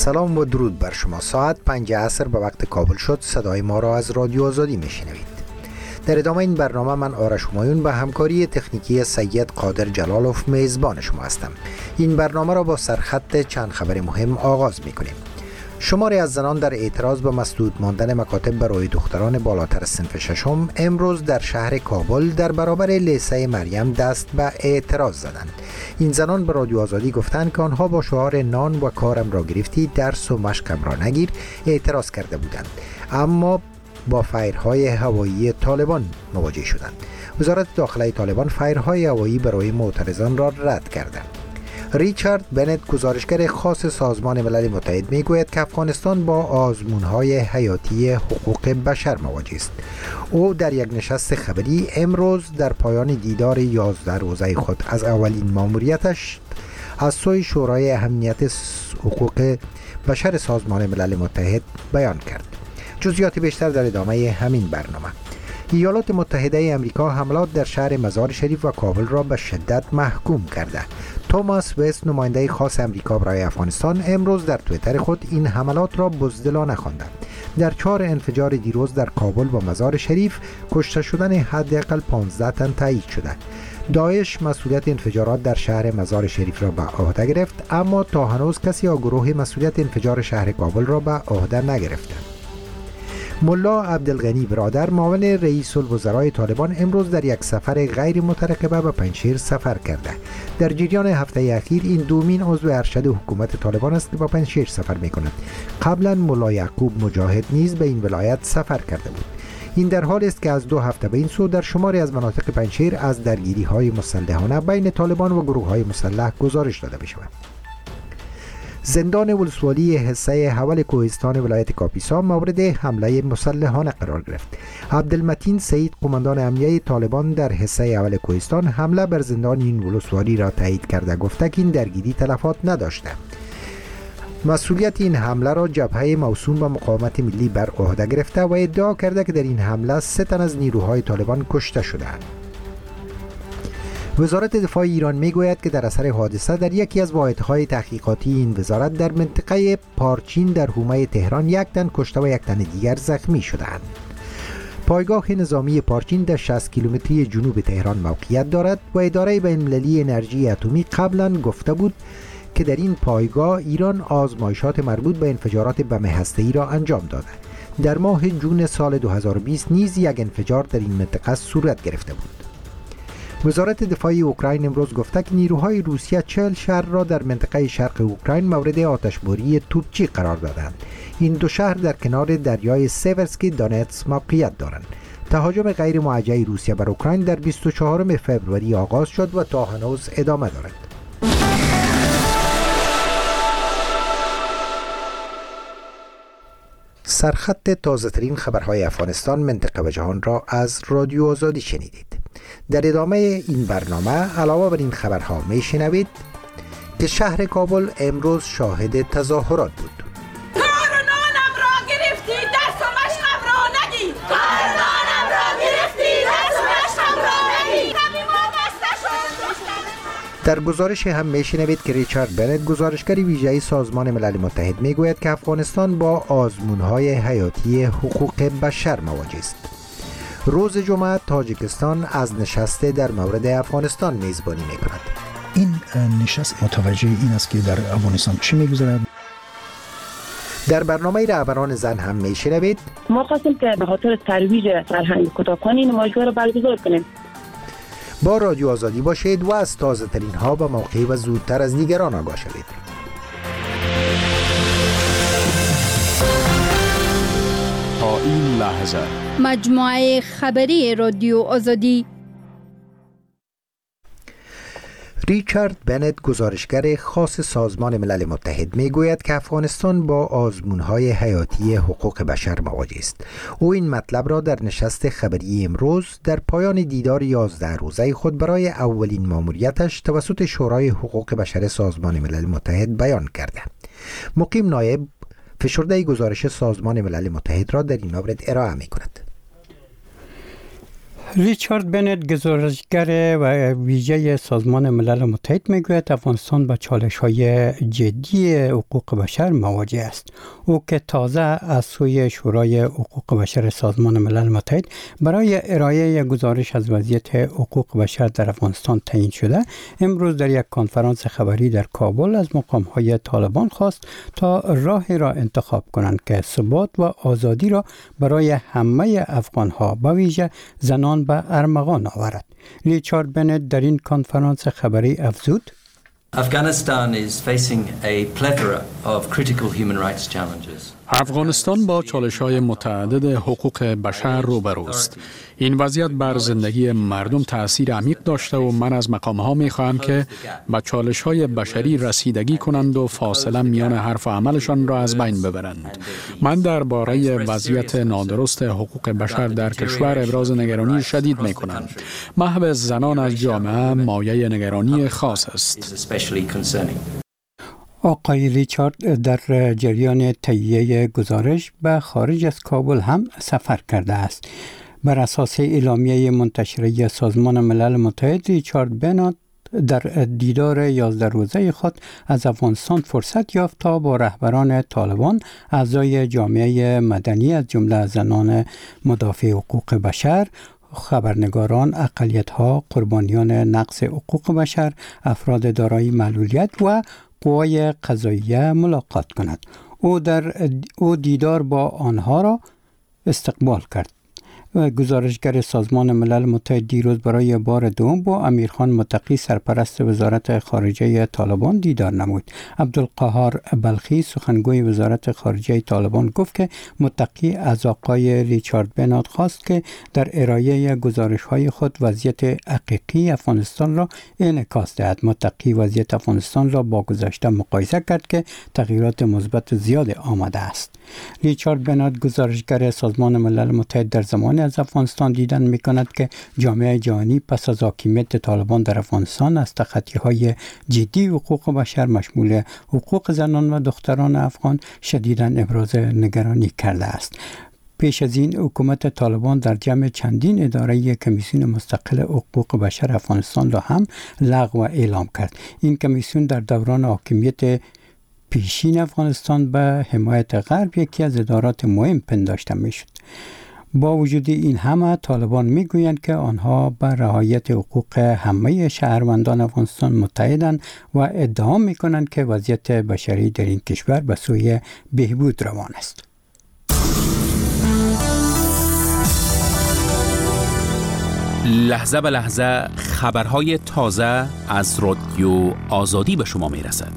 سلام و درود بر شما. ساعت 5 عصر به وقت کابل شد. صدای ما را از رادیو آزادی میشنوید. در ادامه این برنامه من آرش همایون به همکاری تکنیکی سید قادر جلالوف میزبان شما هستم. این برنامه را با سرخط چند خبر مهم آغاز میکنیم. شماری از زنان در اعتراض به مسدود ماندن مکاتب برای دختران بالاتر صنف ششم امروز در شهر کابل در برابر لیسه مریم دست به اعتراض زدند. این زنان به رادیو آزادی گفتند که آنها با شعار نان و کارم را گرفتی درس و مشقم را نگیر اعتراض کرده بودند، اما با فایرهای هوایی طالبان مواجه شدند. وزارت داخله طالبان فایرهای هوایی برای معترضان را رد کرده. ریچارد بنت گزارشگر خاص سازمان ملل متحد میگوید که افغانستان با آزمون‌های حیاتی حقوق بشر مواجه است. او در یک نشست خبری امروز در پایان دیدار 11 روزه خود از اولین ماموریتش از سوی شورای امنیت حقوق بشر سازمان ملل متحد بیان کرد. جزئیات بیشتر در ادامه همین برنامه. ایالات متحده آمریکا حملات در شهر مزار شریف و کابل را به شدت محکوم کرده. توماس وست نماینده خاص آمریکا برای افغانستان امروز در توییتر خود این حملات را بزدلانه خواند. در 4 انفجار دیروز در کابل و مزار شریف کشته شدن حداقل 15 تن تایید شده. داعش مسئولیت انفجارات در شهر مزار شریف را به عهده گرفت، اما تا هنوز کسی یا گروه مسئولیت انفجار شهر کابل را به عهده نگرفته. ملا عبدالغنی برادر معاون رئیس الوزرای طالبان امروز در یک سفر غیر مترقبه به پنجشیر سفر کرده. در جریان هفته اخیر این دومین عضو ارشد حکومت طالبان است که به پنجشیر سفر می کند. قبلا ملا یعقوب مجاهد نیز به این ولایت سفر کرده بود. این در حال است که از 2 هفته به این سو در شماری از مناطق پنجشیر از درگیری های مسلحانه بین طالبان و گروه های مسلح گزارش داده می شود. زندان ولسوالی حصه حول کوهستان ولایت کاپیسا مورد حمله مسلحانه قرار گرفت. عبدالمتین سعید قماندان امنیه طالبان در حصه حول کوهستان حمله بر زندان این ولسوالی را تایید کرده، گفته که این درگیری تلفات نداشته. مسئولیت این حمله را جبهه موسوم به مقاومت ملی بر عهده گرفته و ادعا کرده که در این حمله 3 تن از نیروهای طالبان کشته شدند. وزارت دفاع ایران میگوید که در اثر حادثه در یکی از واحدهای تحقیقاتی این وزارت در منطقه پارچین در حومه تهران 1 تن کشته و 1 تن دیگر زخمی شدند. پایگاه نظامی پارچین در 60 کیلومتری جنوب تهران موقعیت دارد و اداره بین‌المللی انرژی اتمی قبلا گفته بود که در این پایگاه ایران آزمایشات مربوط به انفجارات بم هسته‌ای را انجام داده. در ماه جون سال 2020 نیز یک انفجار در این منطقه صورت گرفته بود. وزارت دفاع اوکراین امروز گفته که نیروهای روسیه 40 شهر را در منطقه شرق اوکراین مورد آتشباری توپچی قرار دادند. این 2 شهر در کنار دریای سیورسکی دونتس موقعیت دارند. تهاجم غیر موجه روسیه بر اوکراین در 24 فوریه آغاز شد و تا هنوز ادامه دارد. سرخط تازه‌ترین خبرهای افغانستان، منطقه و جهان را از رادیو آزادی شنیدید. در ادامه این برنامه علاوه بر این خبرها میشنوید که شهر کابل امروز شاهد تظاهرات بود. کارنانم را گرفتی دست و مشقم را نگی. کارنانم را گرفتی دست و مشقم را نگی. در گزارش هم میشنوید که ریچارد بنت گزارشگر ویژه سازمان ملل متحد میگوید که افغانستان با آزمون‌های حیاتی حقوق بشر مواجه است. روز جمعه تاجیکستان از نشست در مورد افغانستان میزبانی میکند. این نشست متوجه این است که در افغانستان چی میگذرد. در برنامه رهبران زن هم میشنوید ما خواستیم که به خاطر ترویج فرهنگ کتابخوانی این نمایشگاه را برگزار کنیم. با رادیو آزادی باشید و از تازه ترین ها به موقع و زودتر از دیگران آگاه شوید. تا این لحظه مجموعه خبری رادیو آزادی. ریچارد بنت گزارشگر خاص سازمان ملل متحد میگوید که افغانستان با آزمون‌های حیاتی حقوق بشر مواجه است. او این مطلب را در نشست خبری امروز در پایان دیدار 11 روزه خود برای اولین ماموریتش توسط شورای حقوق بشر سازمان ملل متحد بیان کرده. مقیم نایب فشرده گزارش سازمان ملل متحد را در این مورد ارائه می‌کند. ریچارد بنت گزارشگر و ویژه سازمان ملل متحد میگوید افغانستان با چالش‌های جدی حقوق بشر مواجه است. او که تازه از سوی شورای حقوق بشر سازمان ملل متحد برای ارائه گزارش از وضعیت حقوق بشر در افغانستان تعیین شده، امروز در یک کنفرانس خبری در کابل از مقام‌های طالبان خواست تا راهی را انتخاب کنند که ثبات و آزادی را برای همه افغان‌ها به ویژه زنان به ارمغان آورد. ریچارد بنت در این کنفرانس خبری افزود: Afghanistan is facing a plethora of critical human rights challenges. افغانستان با چالش‌های متعدد حقوق بشر روبروست. این وضعیت بر زندگی مردم تأثیر عمیق داشته و من از مقام‌ها می‌خواهم که به چالش‌های بشری رسیدگی کنند و فاصله میان حرف و عملشان را از بین ببرند. من درباره وضعیت نادرست حقوق بشر در کشور ابراز نگرانی شدید می‌کنم. محو زنان از جامعه مایه نگرانی خاص است. آقای ریچارد در جریان تهیه گزارش به خارج از کابل هم سفر کرده است. بر اساس اعلامیه منتشره سازمان ملل متحد، ریچارد بنت در دیدار 11 روزه خود از افغانستان فرصت یافت تا با رهبران طالبان، اعضای جامعه مدنی از جمله زنان مدافع حقوق بشر، خبرنگاران، اقلیت‌ها، قربانیان نقض حقوق بشر، افراد دارای معلولیت و قوای قضاییه ملاقات کند. او دیدار با آنها را استقبال کرد. گزارشگر سازمان ملل متحد دیروز برای بار دوم با امیرخان متقی سرپرست وزارت خارجه طالبان دیدار نمود. عبدالقهار بلخی سخنگوی وزارت خارجه طالبان گفت که متقی از آقای ریچارد بنت خواست که در ارائه گزارش‌های خود وضعیت حقیقی افغانستان را انعکاس دهد. متقی وضعیت افغانستان را با گذشته مقایسه کرد که تغییرات مثبت زیاد آمده است. ریچارد بنت گزارشگر سازمان ملل متحد در زمان از افغانستان دیدن می‌کند که جامعه جهانی پس از حاکمیت طالبان در افغانستان از تخطی‌های جدی حقوق بشر مشمول حقوق زنان و دختران افغان شدیداً ابراز نگرانی کرده است. پیش از این حکومت طالبان در جمع چندین اداره کمیسیون مستقل حقوق بشر افغانستان را هم لغو و اعلام کرد. این کمیسیون در دوران حاکمیت پیشین افغانستان به حمایت غرب یکی از ادارات مهم پنداشته میشد. با وجود این همه طالبان میگویند که آنها به رعایت حقوق همه شهروندان افغانستان متحدند و ادعا میکنند که وضعیت بشری در این کشور به سوی بهبود روان است. لحظه به لحظه خبرهای تازه از رادیو آزادی به شما میرسد.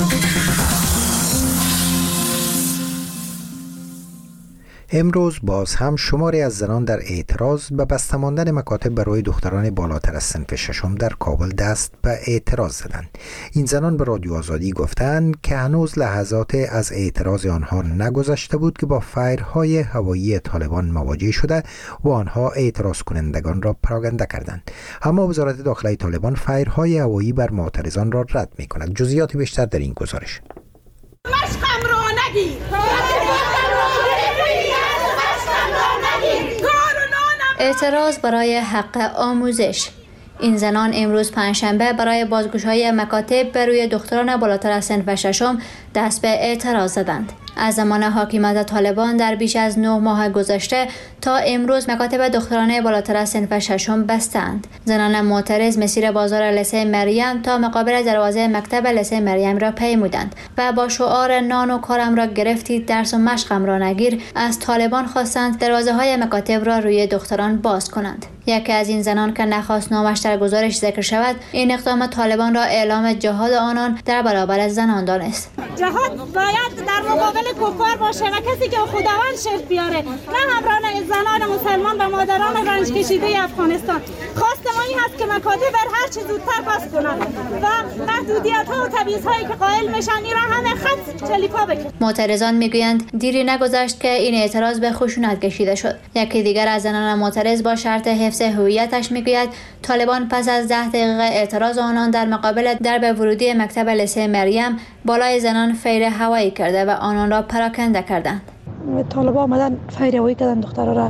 امروز باز هم شماری از زنان در اعتراض به بسته ماندن مکاتب برای دختران بالاتر از صنف ششم در کابل دست به اعتراض زدند. این زنان به رادیو آزادی گفتند که هنوز لحظات از اعتراض آنها نگذشته بود که با فایرهای هوایی طالبان مواجه شده و آنها اعتراض کنندگان را پراگنده کردند. اما وزارت داخلی طالبان فایرهای هوایی بر معترضان را رد می‌کند. جزئیات بیشتر در این گزارش. مشقم رو نگیر. اعتراض برای حق آموزش. این زنان امروز پنجشنبه برای بازگشایی مکاتب بر روی دختران بالاتر از صنف ششم دست به اعتراض زدند. از زمان حاکمیت طالبان در بیش از 9 ماه گذشته تا امروز مکاتب دخترانه بالاتر از صنف ششم بستند. زنان معترض مسیر بازار لیسه مریم تا مقابل دروازه مکتب لیسه مریم را پیمودند و با شعار نان و کارم را گرفتید، درس و مشقم را نگیر از طالبان خواستند دروازه‌های مکاتب را روی دختران باز کنند. یکی از این زنان که نخواست نامش در گزارش ذکر شود، این اقدام طالبان را اعلام جهاد آنان در برابر زنان دانست. جهاد باید در مقابل کفار باشه و کسی که خداوند شرط بیاره، نه همراهان زنان مسلمان و مادران رنج کشیده افغانستان. خواست ما این هست که مکاتب بر هر چه زودتر باز کنند و محدودیت ها و تبعیض هایی که قائل میشن این را همه خط چلیپا بکنند. معترضان میگویند دیری نگذشت که این اعتراض به خشونت کشیده شد. یکی دیگر از زنان معترض با شرط حفظ هویتش میگوید طالبان پس از 10 دقیقه اعتراض آنان در مقابل درب ورودی مکتب لیسه مریم بالای زنان فیر هوایی کرده و آنان را پراکنده کردند. طالبان آمدن فیر هوایی کردن دخترها را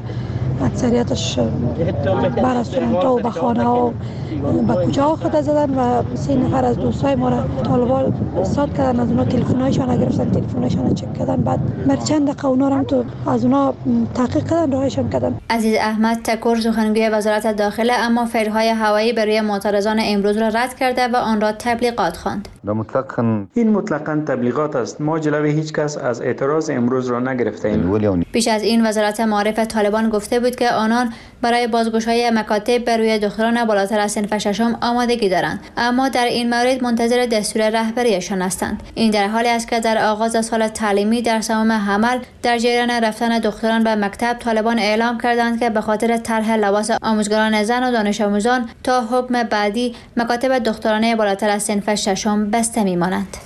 اکثریتش به رستوران‌ها و به خانه‌ها به کجا خود زدن و 3 نفر از دوستای ما را طالبان استاد کردن، از اونا تلفن‌هایشان گرفتن، تلفن‌هایشان چک کردن، بعد بر چند دقیقه اونا را تو از اونا تحقیق کردن، راهشان کردن. عزیز احمد تکور سخنگوی وزارت داخله اما فیرهای هوایی برای معترضان امروز را رد کرده و آن را تبلیغات خواند. این مطلقاً تبلیغات است. ما جلوی هیچ کس از اعتراض امروز را نگرفتیم. پیش از این وزارت معارف طالبان گفته بود که آنان برای بازگشایی مکاتب بر روی دختران بالاتر از صنف ششم آمادگی دارند، اما در این مورد منتظر دستور رهبریشان هستند. این در حالی است که در آغاز سال تعلیمی در سوم حمل در جریان رفتن دختران به مکتب طالبان اعلام کردند که به خاطر طرح لباس آموزگاران زن و دانش آموزان تا حکم بعدی مکاتب دخترانه بالاتر از صنف ششم بسته می‌مانند.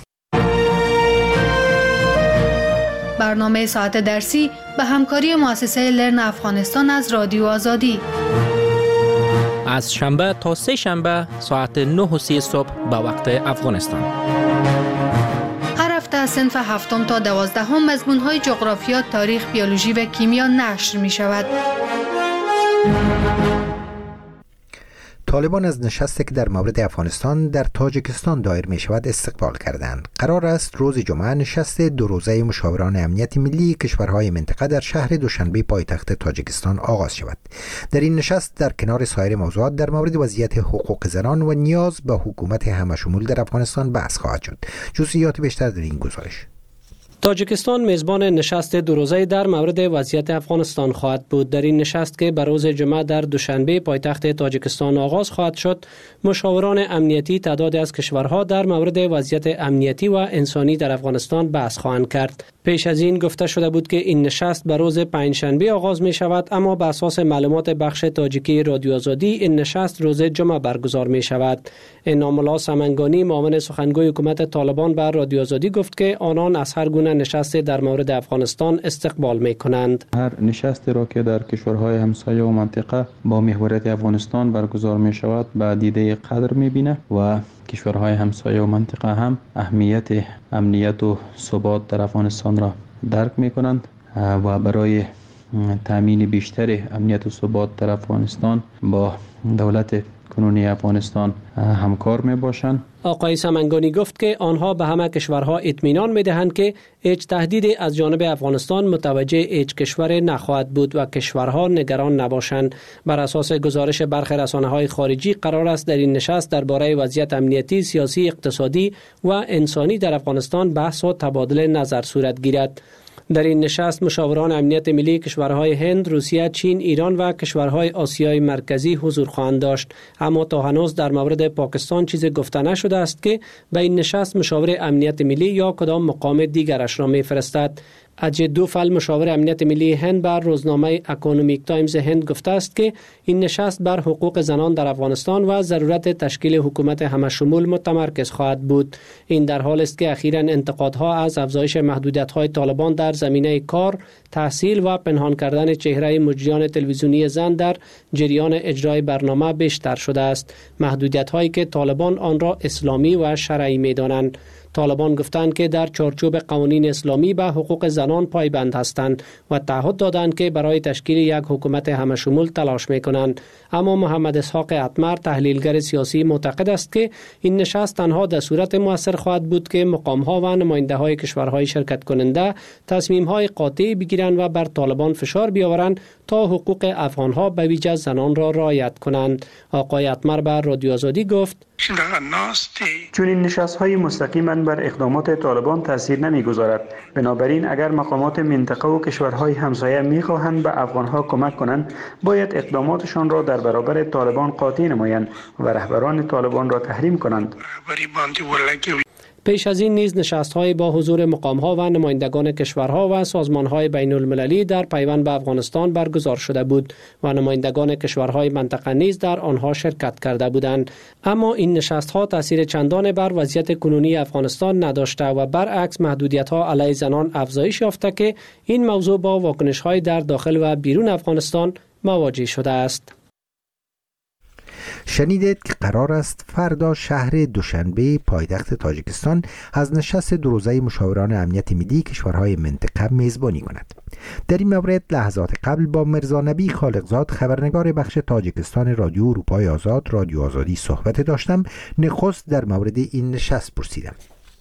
برنامه ساعت درسی به همکاری مؤسسه لرن افغانستان از رادیو آزادی از شنبه تا سه شنبه ساعت 9:30 صبح به وقت افغانستان. هر هفته از صنف 7 تا 12 مضمون‌های جغرافیا، تاریخ، بیولوژی و کیمیا نشر می‌شود. طالبان از نشستی که در مورد افغانستان در تاجیکستان دایر می شود استقبال کردند. قرار است روز جمعه نشست 2 روزه مشاوران امنیت ملی کشورهای منطقه در شهر دوشنبه پایتخت تاجیکستان آغاز شود. در این نشست در کنار سایر موضوعات در مورد وضعیت حقوق زنان و نیاز به حکومت همشمول در افغانستان بحث خواهد شد. جزئیات بیشتر در این گزارش. تاجیکستان میزبان نشست 2 روزه در مورد وضعیت افغانستان خواهد بود. در این نشست که بر روز جمعه در دوشنبه پایتخت تاجیکستان آغاز خواهد شد، مشاوران امنیتی تعدادی از کشورها در مورد وضعیت امنیتی و انسانی در افغانستان بحث خواهند کرد. پیش از این گفته شده بود که این نشست بر روز پنجشنبه آغاز می شود، اما بر اساس معلومات بخش تاجیکی رادیو آزادی این نشست روز جمعه برگزار می شود. انعام‌الله سمنگانی معاون سخنگوی حکومت طالبان بر رادیو آزادی گفت که آنان از هر گونه نشست در مورد افغانستان استقبال می کنند. هر نشستی را که در کشورهای همسایه و منطقه با محوریت افغانستان برگزار می شود به دیده قدر می بینه و کشورهای همسایه و منطقه هم اهمیت امنیت و ثبات در افغانستان را درک می کنند و برای تامین بیشتر امنیت و ثبات در افغانستان با دولت کنونی افغانستان همکار می باشند. آقای سمنگانی گفت که آنها به همه کشورها اطمینان می دهند که هیچ تهدیدی از جانب افغانستان متوجه هیچ کشور نخواهد بود و کشورها نگران نباشند. بر اساس گزارش برخی رسانه‌های خارجی قرار است در این نشست درباره وضعیت امنیتی، سیاسی، اقتصادی و انسانی در افغانستان بحث و تبادل نظر صورت گیرد. در این نشست مشاوران امنیت ملی کشورهای هند، روسیه، چین، ایران و کشورهای آسیای مرکزی حضور خواهند داشت، اما تا هنوز در مورد پاکستان چیزی گفته نشده است که به این نشست مشاور امنیت ملی یا کدام مقام دیگرش را می‌فرستد. اجی دوفل مشاور امنیت ملی هند بر روزنامه اکونومیک تایمز هند گفته است که این نشست بر حقوق زنان در افغانستان و ضرورت تشکیل حکومت همشمول متمرکز خواهد بود. این در حالی است که اخیراً انتقادها از افزایش محدودیت‌های طالبان در زمینه کار، تحصیل و پنهان کردن چهره مجریان تلویزیونی زن در جریان اجرای برنامه بیشتر شده است. محدودیت‌هایی که طالبان آن را اسلامی و شرعی می‌دانند. طالبان گفتند که در چارچوب قوانین اسلامی به حقوق زنان پایبند هستند و تعهد دادند که برای تشکیل یک حکومت همشمول تلاش می‌کنند. اما محمد اسحاق اتمر تحلیلگر سیاسی معتقد است که این نشست تنها در صورت مؤثر خواهد بود که مقام‌ها و نماینده‌های کشورهای شرکت کننده تصمیم‌های قاطع بگیرند و بر طالبان فشار بیاورند تا حقوق افغان‌ها به ویژه زنان را رعایت کنند. آقای اتمر بر رادیو آزادی گفت: چون این نشست‌های مستقیما بر اقدامات طالبان تاثیر نمی‌گذارد، بنابراین اگر مقامات منطقه و کشورهای همسایه می‌خواهند به افغان‌ها کمک کنند، باید اقداماتشان را در برابر طالبان قاطع نمایند و رهبران طالبان را تحریم کنند. پیش از این نیز نشست‌های با حضور مقام‌ها و نمایندگان کشورها و سازمان‌های بین‌المللی در پیوند به افغانستان برگزار شده بود و نمایندگان کشورهای منطقه نیز در آنها شرکت کرده بودند. اما این نشست‌ها تأثیر چندان بر وضعیت کنونی افغانستان نداشته و برعکس محدودیت‌ها علیه زنان افزایش یافته که این موضوع با واکنش‌های در داخل و بیرون افغانستان مواجه شده است. شنیدید که قرار است فردا شهر دوشنبه پایتخت تاجیکستان از نشست دو روزه مشاوران امنیت ملی کشورهای منطقه میزبانی کند. در این مورد لحظات قبل با مرزا نبی خالقزاد خبرنگار بخش تاجیکستان رادیو اروپای آزاد رادیو آزادی صحبت داشتم. نخست در مورد این نشست پرسیدم.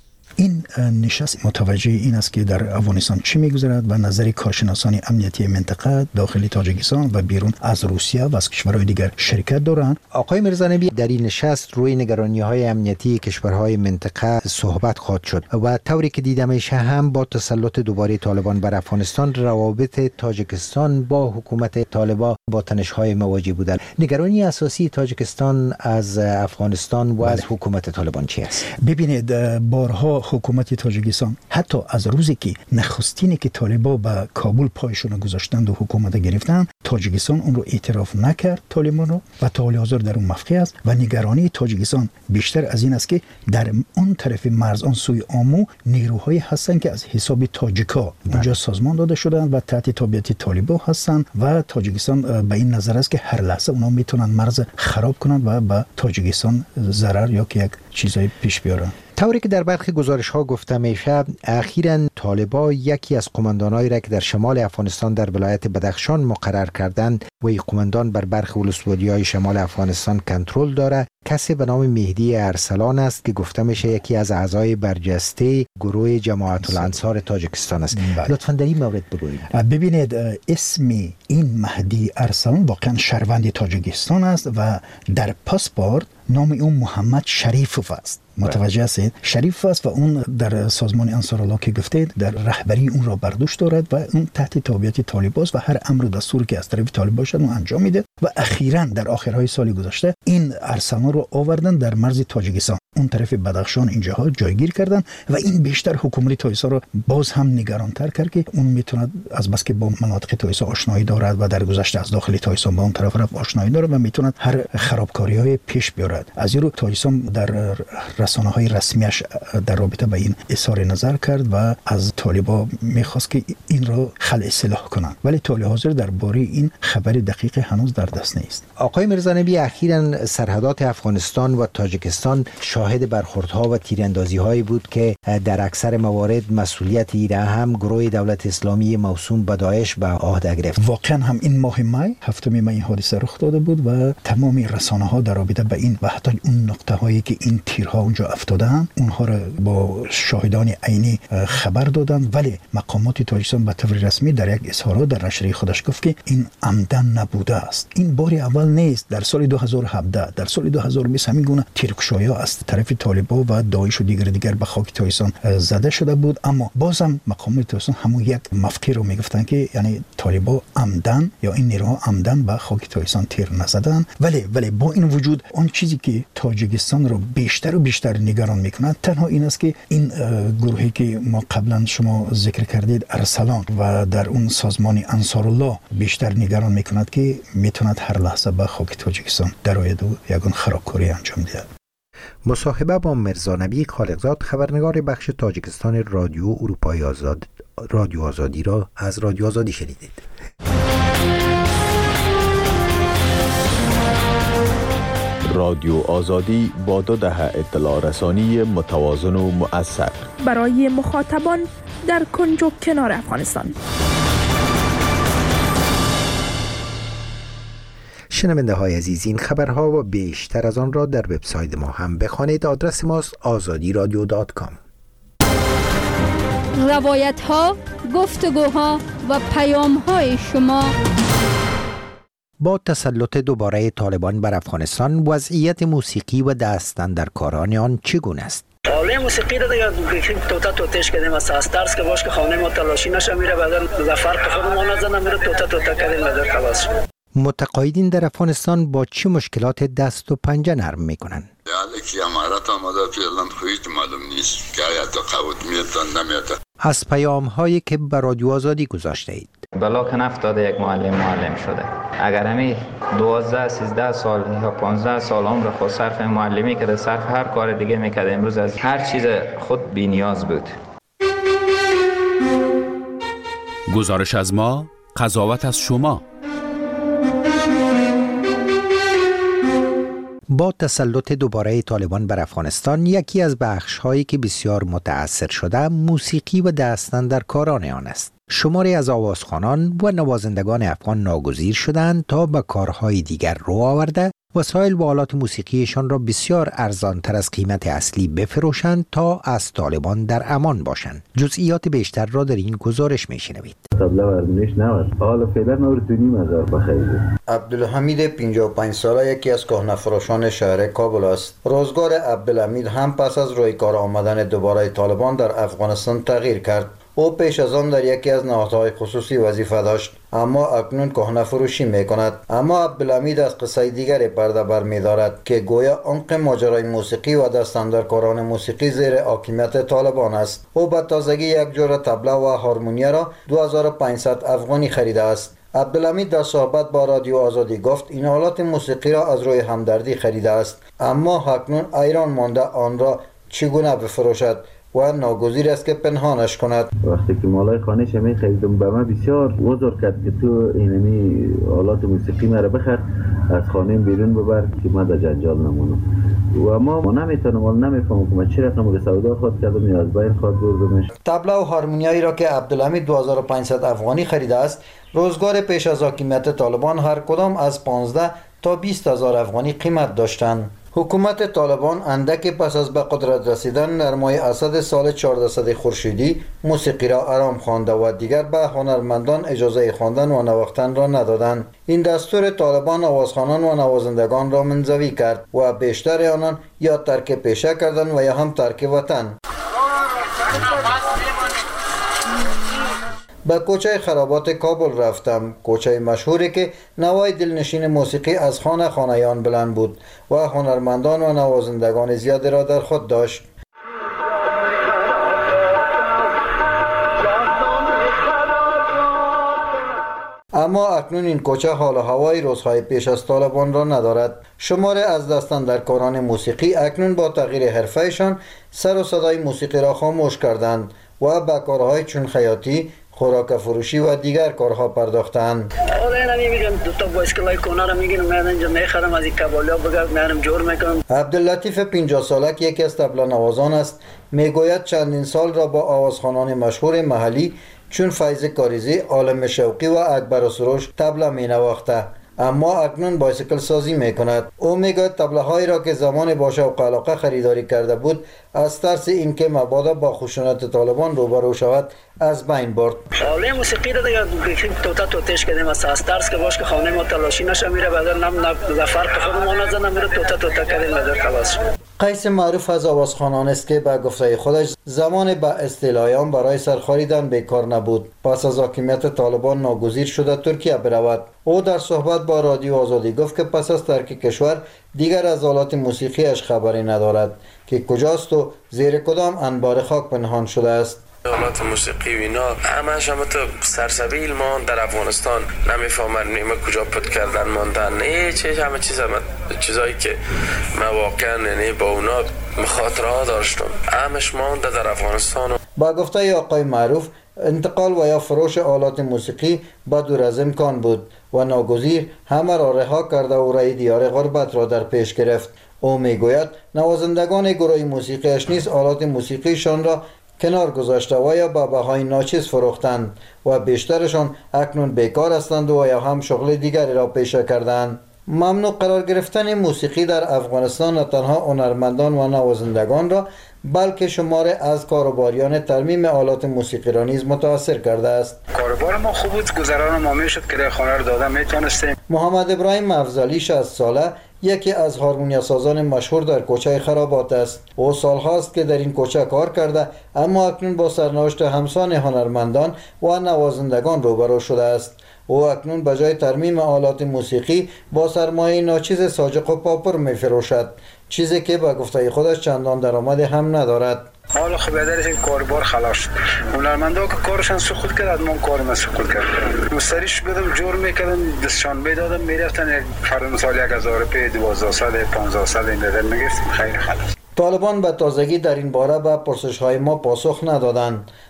این نشست متوجه این است که در افغانستان چی میگذرد و نظر کارشناسان امنیتی منطقه داخل تاجیکستان و بیرون از روسیه و از کشورهای دیگر شرکت دارند. آقای مرزا نبی، در این نشست روی نگرانی‌های امنیتی کشورهای منطقه صحبت خواهد شد و طوری که دیده میشه هم با تسلط دوباره طالبان بر افغانستان روابط تاجیکستان با حکومت طالبان با تنش‌های مواجه بوده. نگرانی اساسی تاجیکستان از افغانستان و از حکومت طالبان چی است؟ ببینید، بارها حکومت تاجیکستان حتی از روزی که نخستینی که طالبان به کابل پایشون گذاشتند و حکومت گرفتن، تاجیکستان اون رو اعتراف نکرد طالبان رو و تا حال حاضر در اون مفقود است و نگرانی تاجیکستان بیشتر از این است که در اون طرف مرز آن سوی آمو نیروهایی هستند که از حساب تاجیکا اونجا سازمان داده شدند و تحت تابعیت طالبان هستند و تاجیکستان به این نظر است که هر لحظه اونا میتونن مرز خراب کنند و به تاجیکستان ضرر یا که یک چیزای پیش بیارن. طوری که در برخی گزارش‌ها گفته میشه، اخیراً طالبان یکی از قماندانایی را که در شمال افغانستان در ولایت بدخشان مقرر کردند و این قماندان بر برخی ولسوالی‌های شمال افغانستان کنترل داره، کسی به نام مهدی ارسلان است که گفته میشه یکی از اعضای برجسته گروه جماعت الانصار تاجیکستان است. لطفاً در این مورد بگویید. ببینید، اسم این مهدی ارسلان واقعا شهروند تاجیکستان است و در پاسپورت نام اون محمد شریفوف است. متوجه هستید؟ شریف است و اون در سازمان انصارالله که گفتید در رهبری اون را برداشت دارد و اون تحت تابعیت طالبان است و هر امر و دستوری که از طرف طالبان شد اون انجام میده و اخیراً در آخرهای سال گذشته این ارسلان رو آوردن در مرز تاجیکستان، اون طرف بدخشان اینجاها جایگیر کردن و این بیشتر حکومت تایسا رو باز هم نگرانتر کرد که اون میتونه از بس که با مناطق تایسا آشنایی دارد و در گذشته از داخل تایسا با اون طرف رفت آشنایی دارد و میتونه هر خرابکاری‌های پیش بیارد. از این رو تایسا در رسانه‌های رسمیش در رابطه با این اظهار نظر کرد و از طالبان میخواست که این را خلع اصلاح کنند، ولی تا حاضر درباره این خبر دقیق هنوز در دست نیست. آقای مرزا نبی، اخیراً سرحدات افغانستان و تاجیکستان شاهد برخوردها و تیراندازی‌هایی بود که در اکثر موارد مسئولیت ایره هم گروه دولت اسلامی موسوم به داعش به عهده گرفت. واقعا هم این ماه می، هفتم می این حادثه رخ داده بود و تمام رسانه‌ها در رابطه با این و حتی اون نقطه‌هایی که این تیرها اونجا افتادن اونها را با شاهدان عینی خبر دادن، ولی مقامات تاجیکستان به طور رسمی در یک اظهارات در نشریه خودش گفت که این عمدن نبوده است. این بار اول نیست. در سال 2017 در سال 2020 همین گونه تیرکشایی‌ها از طرف طالبان و داعش و دیگر به خاک تاجیکستان زده شده بود، اما بازم مقامات تاجیکستان همون یک مفکر رو میگفتن که یعنی طالبان عمدن یا این نیروها عمدن به خاک تاجیکستان تیر نزدن. ولی با این وجود اون چیزی که تاجیکستان رو بیشتر و بیشتر نگران میکنه تنها این است که این گروهی که ما قبلا شما ذکر کردید ارسلان و در اون سازمان انصارالله بیشتر نگران میکند که میتوند هر لحظه به خاک تاجیکستان درآید و یگان خرابکاری انجام دهد. مصاحبه با مرزا نبی خالقزاد خبرنگار بخش تاجیکستان رادیو اروپای آزاد رادیو آزادی را از رادیو آزادی شنیدید. رادیو آزادی با 2 دهه اطلاع رسانی متوازن و مؤثر برای مخاطبان در کنج و کنار افغانستان. شنونده های عزیز، این خبرها و بیشتر از آن را در وبسایت ما هم بخوانید. آدرس ماست azadiradio.com. روایت ها، گفتگوها و پیام های شما. با تسلط دوباره طالبان بر افغانستان، وضعیت موسیقی و دست اندرکاران آن چگونه است؟ حاله موسیقی رو دیگه توتش کردیم از درس که باش که خانه ما تلاشی نشه میره بدن فرق خودمون نزنه میره توتا کردیم بدن خلاص شد. متقاعدین در افغانستان با چه مشکلات دست و پنجه نرم میکنن؟ حالا که امارات آمده فعلا هیچ معلوم نیست که آیا تا قوت میتن نمیتن. از پیام هایی که به رادیو آزادی گذاشته اید. بلاک نفتاده یک معلم شده. اگر همی 12 13 سال یا 15 سال عمر خود صرف معلمی کرده، صرف هر کار دیگه میکرده، امروز از هر چیز خود بی نیاز بود. گزارش از ما، قضاوت از شما. با تسلط دوباره طالبان بر افغانستان، یکی از بخش‌هایی که بسیار متأثر شده موسیقی و دستاندرکاران آن است. شماری از آوازخوانان و نوازندگان افغان ناگزیر شدند تا به کارهای دیگر رو آورده وسایل و آلات موسیقیشان را بسیار ارزانتر از قیمت اصلی بفروشند تا از طالبان در امان باشند. جزئیات بیشتر را در این گزارش میشنوید. تبله ورزش نود. حالا فعلا نور 2,500 بخیر. عبدالحمید 55 ساله یکی از کهنه‌فروشان شهر کابل است. روزگار عبدالحمید هم پس از روی کار آمدن دوباره طالبان در افغانستان تغییر کرد. او پیش از آن در یکی از نهادهای خصوصی وظیفه داشت، اما اکنون کهنه فروشی می کند. اما عبدالحمید از قصه دیگری پرده بر می دارد که گویا عمق ماجرای موسیقی و دستاندرکاران موسیقی زیر حاکمیت طالبان است. او به تازگی یک جور تبله و هارمونیا را 2500 افغانی خریده است. عبدالحمید در صحبت با رادیو آزادی گفت این آلات موسیقی را از روی همدردی خریده است، اما اکنون حیران مانده آن را چگونه بفروشد و ناگزیر است که پنهانش کند. وقتی که مالای خانه‌ش می خریدم به من بسیار وزر کرد که تو اینمی آلات موسیقی مرا بخر، از خانه بیرون ببر که من در جنجال نمونم. و ما نمیتونم، نمیفهمم که من چه رقم به سودا خود کردم یا از بین خود بردمش. تبله و هارمونیایی را که عبدالحمید 2500 افغانی خریده است، روزگار پیش از حاکمیت طالبان هر کدام از 15 تا 20,000 افغانی قیمت داشتند. حکومت طالبان اندک پس از به قدرت رسیدن در ماه اسد سال 1400 خورشیدی موسیقی را آرام خوانده و دیگر به هنرمندان اجازه خواندن و نواختن را ندادند. این دستور طالبان آوازخوانان و نوازندگان را منزوی کرد و بیشتر آنان یا ترک پیشه کردند و یا هم ترک وطن. به کوچه خرابات کابل رفتم، کوچه مشهوری که نوای دلنشین موسیقی از خانه خانه‌یان بلند بود و هنرمندان و نوازندگان زیادی را در خود داشت. اما اکنون این کوچه حال و هوای روزهای پیش از طالبان را ندارد. شماری از دستاندرکاران موسیقی اکنون با تغییر حرفه‌شان سر و صدای موسیقی را خاموش کردند و به کارهای چون خیاطی، خوراک فروشی و دیگر کارها پرداختند. حالا نمیگم دو تا بایسکلای کهنه را میگیرم من اینجا میخرم از این کبالیا بگم میارم جور میکنم. عبداللطیف 50 سالک یکی از طبله نوازان است. میگوید چندین سال را با آوازخوانان مشهور محلی چون فیض کاریزی، عالم شوقی و اکبر سروش طبله می نواخته، اما اکنون بایسکل سازی می کند. او میگوید طبله هایی را که زمان با شوق و علاقه خریداری کرده بود از ترس اینکه مبادا با خشونت طالبان روبرو شود از بین برد. حالا موسیقی را دیگه توتش کردیم از ترس که باش که خانه ما تلاشی نشه میره بدر نم فرق خودمون نزنه میره توتا کردیم بدر خلاص. قیس معروف از آوازخوانان است که به گفته خودش زمان به اصطلاحیان برای سرخاریدن بیکار نبود. پس از حاکمیت طالبان ناگزیر شده ترکیه برود. او در صحبت با رادیو آزادی گفت که پس از ترک کشور دیگر از آلات موسیقیش خبری ندارد که کجاست و زیر کدام انبار خاک پنهان شده است. آلات موسیقی و اینا همش هم تو سرسبیل مان در افغانستان نمیفهمن نیمه کجا پت کردن ماندن نه چه همه چیزایی که من واقعا یعنی با اونا مخاطره داشتم همش مانده در افغانستان. با گفته آقای معروف انتقال و یا فروش آلات موسیقی به دور از امکان بود و ناگزیر همه را رها کرده و رای دیار غربت را در پیش گرفت. او میگوید نوازندگان گروه موسیقیش نیز آلات موسیقیشان را کنار گذاشته و یا به بهای ناچیز فروختند و بیشترشان اکنون بیکار هستند و یا هم شغل دیگری را پیشه کردند. ممنوع قرار گرفتن موسیقی در افغانستان نه تنها هنرمندان و نوازندگان را بلکه شماره از کاروباریان ترمیم آلات موسیقی را نیز متاثر کرده است. کاروبار ما خوب بود، گذران ما میشد که خانه را دادن میتونستیم. محمد ابراهیم افضلی 60 ساله یکی از هارمونیا سازان مشهور در کوچه خرابات است. او سالهاست که در این کوچه کار کرده اما اکنون با سرنوشت همسان هنرمندان و نوازندگان روبرو شده است. او اکنون به جای ترمیم آلات موسیقی با سرمایه ناچیز ساجق و پاپر می فروشد، چیزی که به گفته خودش چندان درآمد هم ندارد. حالا خب بدرش این کاربار خلاص شد. هنرمندا که کارشان سقوط کرد، ما کار ما سقوط کرد. مستریش بدم جور میکردم، دستشان میدادم میرفتن فرض مثال 1000 روپیه 1200 1500 این بدل میگفتم خیر خلاص. طالبان به تازگی در این باره به پرسش‌های ما پاسخ ندادند.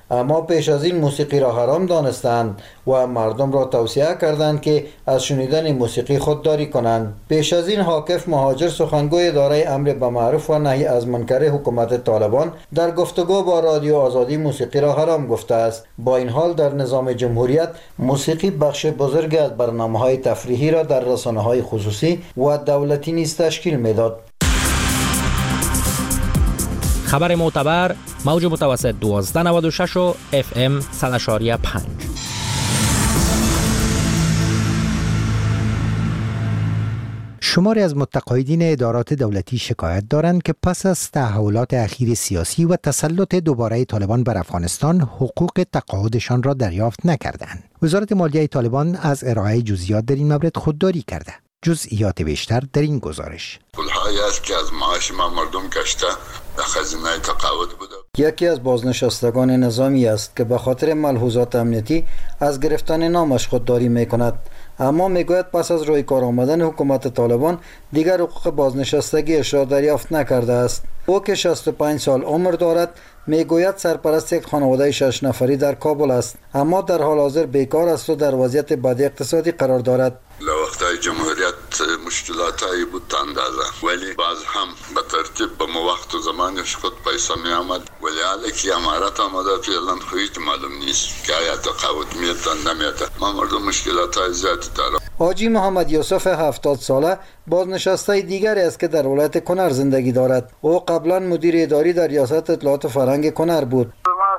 اما پیش از این موسیقی را حرام دانستند و مردم را توصیه کردند که از شنیدن موسیقی خودداری کنند. پیش از این حاکف مهاجر سخنگوی اداره امر به معروف و نهی از منکر حکومت طالبان در گفتگو با رادیو آزادی موسیقی را حرام گفته است. با این حال در نظام جمهوریت موسیقی بخش بزرگی از برنامه‌های تفریحی را در رسانه‌های خصوصی و دولتی نیز تشکیل می‌داد. خبر معتبر موج متوسط 1296 و FM 100.5. شماری از متقاعدین ادارات دولتی شکایت دارند که پس از تحولات اخیر سیاسی و تسلط دوباره طالبان بر افغانستان حقوق تقاعدشان را دریافت نکردند. وزارت مالیه طالبان از ارائه جزئیات در این مورد خودداری کرده. جزئیات بیشتر در این گزارش. پول‌هایی است که از معاش ما مردم کشته به خزینه تقاعد بوده. یکی از بازنشستگان نظامی است که به خاطر ملحوظات امنیتی از گرفتن نامش خودداری می‌کند، اما میگوید پس از روی کار آمدن حکومت طالبان دیگر حقوق بازنشستگیش را دریافت نکرده است. او که 65 سال عمر دارد میگوید سرپرست یک خانواده 6 نفری در کابل است، اما در حال حاضر بیکار است و در وضعیت بد اقتصادی قرار دارد. لوقتای جمهوریت مشکلاتایی بود اندازه، ولی باز هم به ترتیب به وقت و زمانش خود پیسه می آمد، ولی حالا که امارت آمده فعلا هیچ معلوم نیست که آیا تقاعد میتن نمیتن. ما مردم مشکلاتای زیادی دارم. حاجی محمد یوسف 70 ساله بازنشسته دیگری است که در ولایت کنر زندگی دارد. او قبلا مدیر اداری در ریاست اطلاعات فرهنگ کنر بود.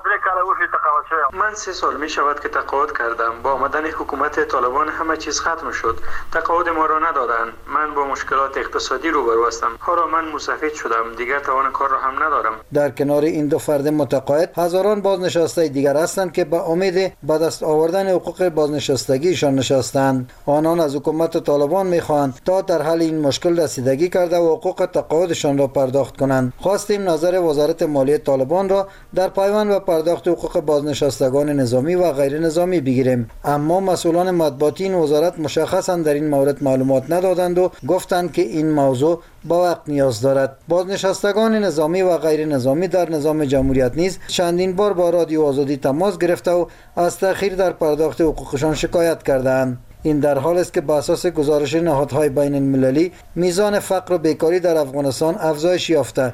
من 3 سال می شود که تقاعد کردم. با آمدن حکومت طالبان همه چیز ختم شد. تقاعد ما را ندادند. من با مشکلات اقتصادی روبرو هستم. حالا من مستفید شدم. دیگر توان کار را هم ندارم. در کنار این دو فرد متقاعد هزاران بازنشسته دیگر هستند که به امید به دست آوردن حقوق بازنشستگیشان نشستند. آنان از حکومت طالبان می‌خواهند تا در حل این مشکل رسیدگی کرده و حقوق تقاعدشان را پرداخت کنند. خواستیم نظر وزارت مالیه طالبان را در پیوند به پرداخت حقوق بازنشستگان نظامی و غیر نظامی بگیریم، اما مسئولان مطبوعاتی این وزارت مشخصا در این مورد معلومات ندادند و گفتند که این موضوع با وقت نیاز دارد. بازنشستگان نظامی و غیر نظامی در نظام جمهوریت نیز چندین بار با رادیو آزادی تماس گرفته و از تأخیر در پرداخت حقوقشان شکایت کردند. این در حال است که بر اساس گزارش نهادهای بین المللی میزان فقر و بیکاری در افغانستان افزایش یافته.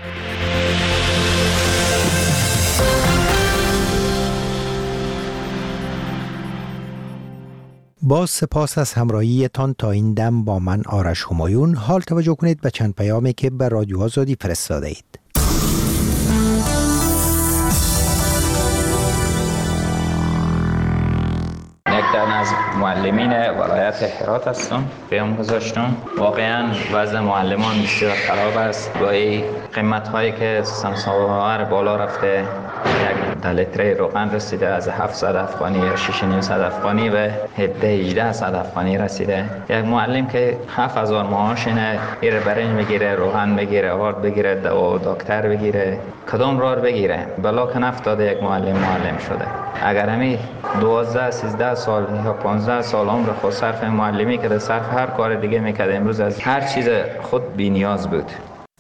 با سپاس از همراهیتان تا این دم با من آرش همایون. حال توجه کنید به چند پیامی که به رادیو آزادی فرستاده اید. یکتن از معلمین ولایت هرات هستم. پیام گذاشتم. واقعا وضع معلمان بسیار خراب است. با این قیمت هایی که سمساور بالا رفته، یک لیتر روغن رسیده از 700 افغانی یا 6,500 افغانی به 1800 افغانی رسیده. یک معلم که 7000 معاش اینه، ایر برنج بگیره، روغن بگیره، آرد بگیره، دکتر بگیره، کدام راه بگیره؟ بلا که نفتاده یک معلم شده. اگر همی 12 13 سال یا 15 سال عمر خود صرف معلمی کرده، صرف هر کار دیگه میکرده، امروز از هر چیز خود بی نیاز بود.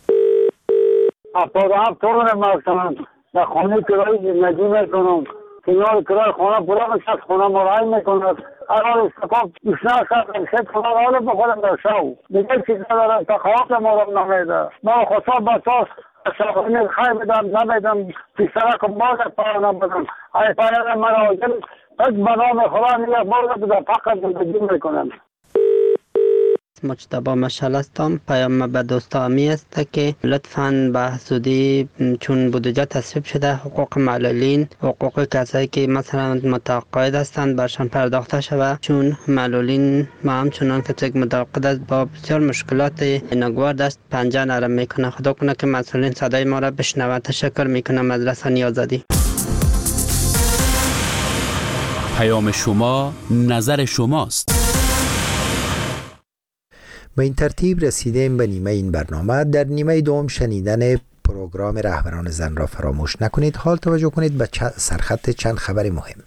در خانه کرای زندگی میکنم، کنار کرای خانه پورا میشد، خانه مرای میکند. اگر استقاب اشنا شد رمشد خانه حالا بخورم در شو دیگه چیز ندارم، تخواهات مارم نمیده. ما خصوصا بساس شاقینی خیلی بدم نمیدم، پیسرک مارد پارا نبودم. ای پایان من آجل از بنام خدا نیت مارد بده، فقط زندگی میکنم. مجتبی مشعل هستم. پیام به دوستامی است که لطفاً به زودی چون بودجه تصویب شده حقوق معلولین، حقوق کسایی که مثلا متقاعد هستند برشان پرداخته شود، چون معلولین ما همچنان که متقاعد است با بسیار مشکلات نگوار دست پنجه نرم میکنه. خدا کنه که مسئولین صدای ما را بشنوند. تشکر میکنم از رسانه آزادی. پیام شما نظر شماست. به این ترتیب رسیدیم به نیمه این برنامه. در نیمه دوم شنیدن پروگرام رهبران زن را فراموش نکنید. حال توجه کنید به سرخط چند خبر مهم.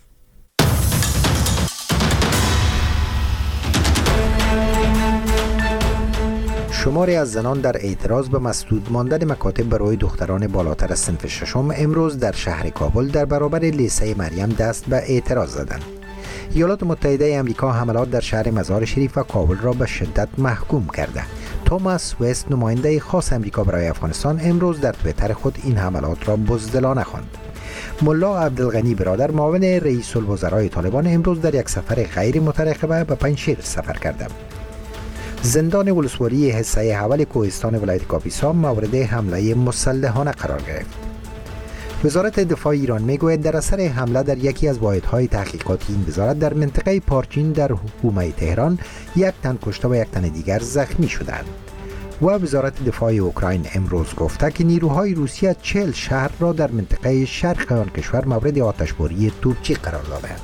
شماری از زنان در اعتراض به مسدود ماندن مکاتب برای دختران بالاتر از صنف ششم امروز در شهر کابل در برابر لیسه مریم دست به اعتراض زدند. ایالات متحده آمریکا حملات در شهر مزار شریف و کابل را به شدت محکوم کرده. توماس وست، نماینده خاص آمریکا برای افغانستان، امروز در توییتر خود این حملات را بزدلانه خواند. ملا عبدالغنی برادر، معاون رئیس الوزرای طالبان، امروز در یک سفر غیر مترقبه به پنجشیر سفر کرده. زندان ولسوالی حصه اول کوهستان ولایت کاپیسا مورد حمله مسلحانه قرار گرفت. وزارت دفاع ایران میگوید در اثر حمله در یکی از واحدهای تحقیقاتی این وزارت در منطقه پارچین در حومه تهران یک تن کشته و یک تن دیگر زخمی شدند. و وزارت دفاع اوکراین امروز گفته که نیروهای روسیه 40 شهر را در منطقه شرق آن کشور مورد آتشباری توپچی قرار دادند.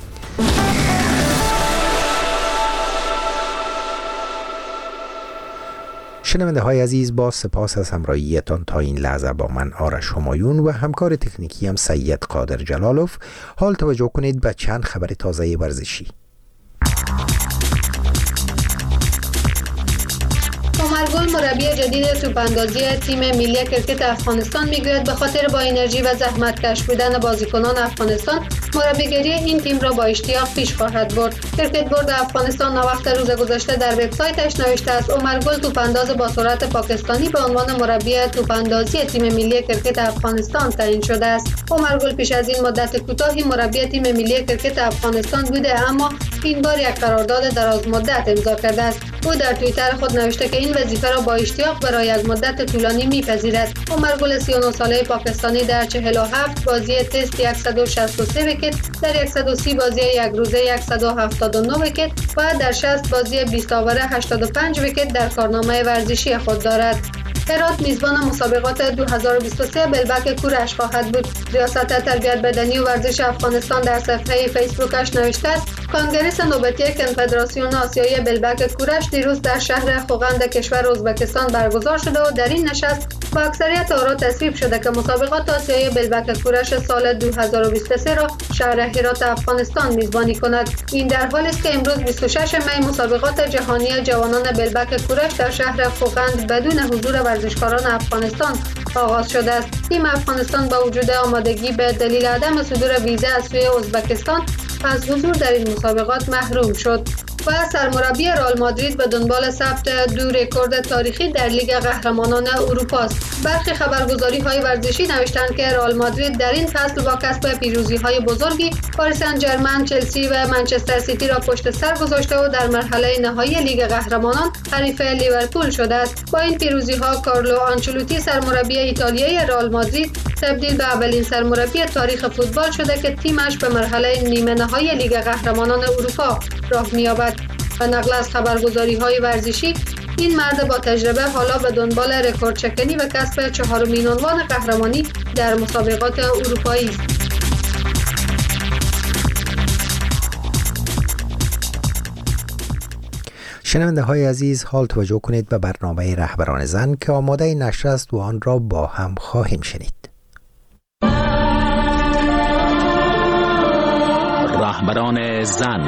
شنونده های عزیز، با سپاس از همراهیتان تا این لحظه با من آرش همایون و همکار تکنیکی هم سید قادر جلالوف. حال توجه کنید به چند خبر تازه ورزشی. عمرگل، مربی جدید توپاندازی تیم ملی کرکت افغانستان، میگوید به خاطر با انرژی و زحمتکش بودن بازیکنان افغانستان، مربیگری این تیم را با اشتیاق پیش خواهد برد. کرکت بورد افغانستان ناوقت روز گذشته در وبسایتش نوشته است عمرگل توپانداز با سرعت پاکستانی به عنوان مربی توپاندازی تیم ملی کرکت افغانستان تعیین شده است. عمرگل پیش از این مدت کوتاهی مربی تیم ملی کرکت افغانستان بوده، اما این بار یک قرارداد دراز مدت امضا کرده است. او در توییتر خود نوشته که این وظیفه را با اشتیاق برای یک مدت طولانی میپذیرد. عمرگل 39 ساله پاکستانی در 47 بازی تست 163 ویکت، در 130 بازی یک روزه 179 ویکت و در 60 بازی 20 آوره 85 ویکت در کارنامه ورزشی خود دارد. هرات میزبان مسابقات 2023 بلبک کورش خواهد بود. ریاست تربیت بدنی و ورزش افغانستان در صفحه فیسبوکش نوشته است کنگرس نوبتی کنفدراسیون آسیایی بلبک کورش دیروز در شهر خوغند کشور ازبکستان برگزار شده و در این نشست با اکثریت آرا تصویب شده که مسابقات آسیایی بلبک کورش سال 2023 را شهر هرات افغانستان میزبانی کند. این در حالی است که امروز 26 می مسابقات جهانی جوانان بلبک کورش در شهر خوغند بدون حضور ورزشکاران افغانستان آغاز شده است. تیم افغانستان با وجود آمادگی به دلیل عدم صدور ویزه از سوی ازبکستان از حضور در این مسابقات محروم شد. و سرمربی رئال مادرید به دنبال ثبت 2 رکورد تاریخی در لیگ قهرمانان اروپا است. برخی خبرگزاری‌های ورزشی نوشتند که رئال مادرید در این فصل با کسب پیروزی‌های بزرگی پاریس سن ژرمن، چلسی و منچستر سیتی را پشت سر گذاشته و در مرحله نهایی لیگ قهرمانان حریف لیورپول شده است. با این پیروزی‌ها کارلو آنچلوتی سرمربی ایتالیایی رئال مادرید تبدیل به اولین سرمربی تاریخ فوتبال شده که تیمش به مرحله نیمه نهایی لیگ قهرمانان اروپا راه می‌یابد. و نقل از خبرگزاری‌های ورزشی، این مرد با تجربه حالا به دنبال رکورد شکنی و کسب 4مین عنوان قهرمانی در مسابقات اروپایی است. شنونده های عزیز، حال توجه کنید به برنامه رهبران زن که آماده نشر است و آن را با هم خواهیم شنید. رهبران زن.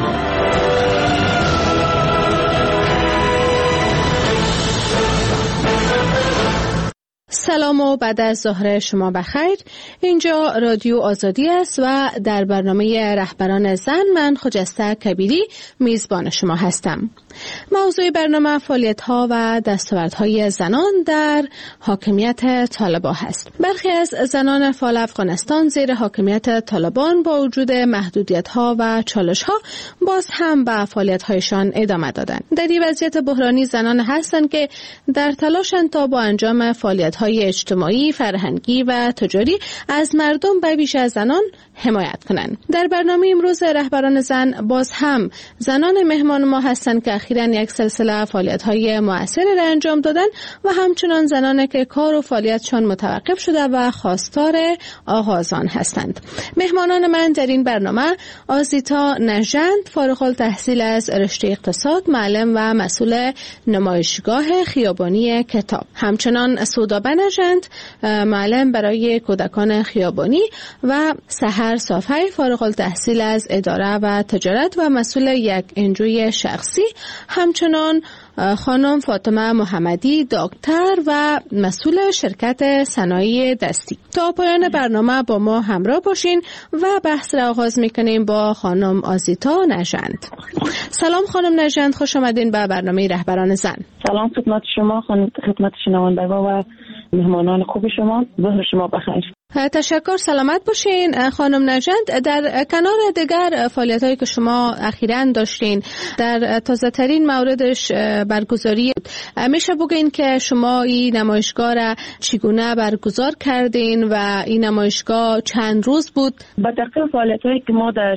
سلام و بعد از ظهر شما بخیر. اینجا رادیو آزادی است و در برنامه رهبران زن من خجسته کبیری میزبان شما هستم. موضوع برنامه فعالیت‌ها و دستاوردهای زنان در حاکمیت طالبان هست. برخی از زنان فعال افغانستان زیر حاکمیت طالبان با وجود محدودیت‌ها و چالش‌ها باز هم به فعالیت‌هایشان ادامه دادند. در این وضعیت بحرانی زنان هستند که در تلاشند تا با انجام فعالیت‌های اجتماعی، فرهنگی و تجاری از مردم به ویژه از زنان حمایت کنند. در برنامه امروز رهبران زن باز هم زنان مهمان ما هستند که اخیراً یک سلسله فعالیت‌های مؤثری را انجام دادن و همچنان زنانی که کار و فعالیتشان متوقف شده و خواستار آغاز آن هستند. مهمانان من در این برنامه آزیتا نژند، فارغ التحصیل از رشته اقتصاد، معلم و مسئول نمایشگاه خیابانی کتاب. همچنان سودابه نژند، معلم برای کودکان خیابانی و سحر صافی، فارغ التحصیل از اداره و تجارت و مسئول یک انجوی شخصی. همچنان خانم فاطمه محمدی، دکتر و مسئول شرکت صنایع دستی. تا پایان برنامه با ما همراه باشین و بحث را آغاز میکنیم با خانم آزیتا نژند. سلام خانم نژند، خوش آمدین به برنامه رهبران زن. سلام خدمت شما، خدمت شنوندگان و مهمانان خوب شما. ظهر شما بخیر. تشکر، سلامت باشین. خانم نژند، در کنار دیگر فعالیت‌هایی که شما اخیراً داشتین، در تازه ترین موردش برگزاری میشه بگین که شما این نمایشگاه را چگونه برگزار کردین و این نمایشگاه چند روز بود؟ با دقیق فعالیت‌هایی که ما در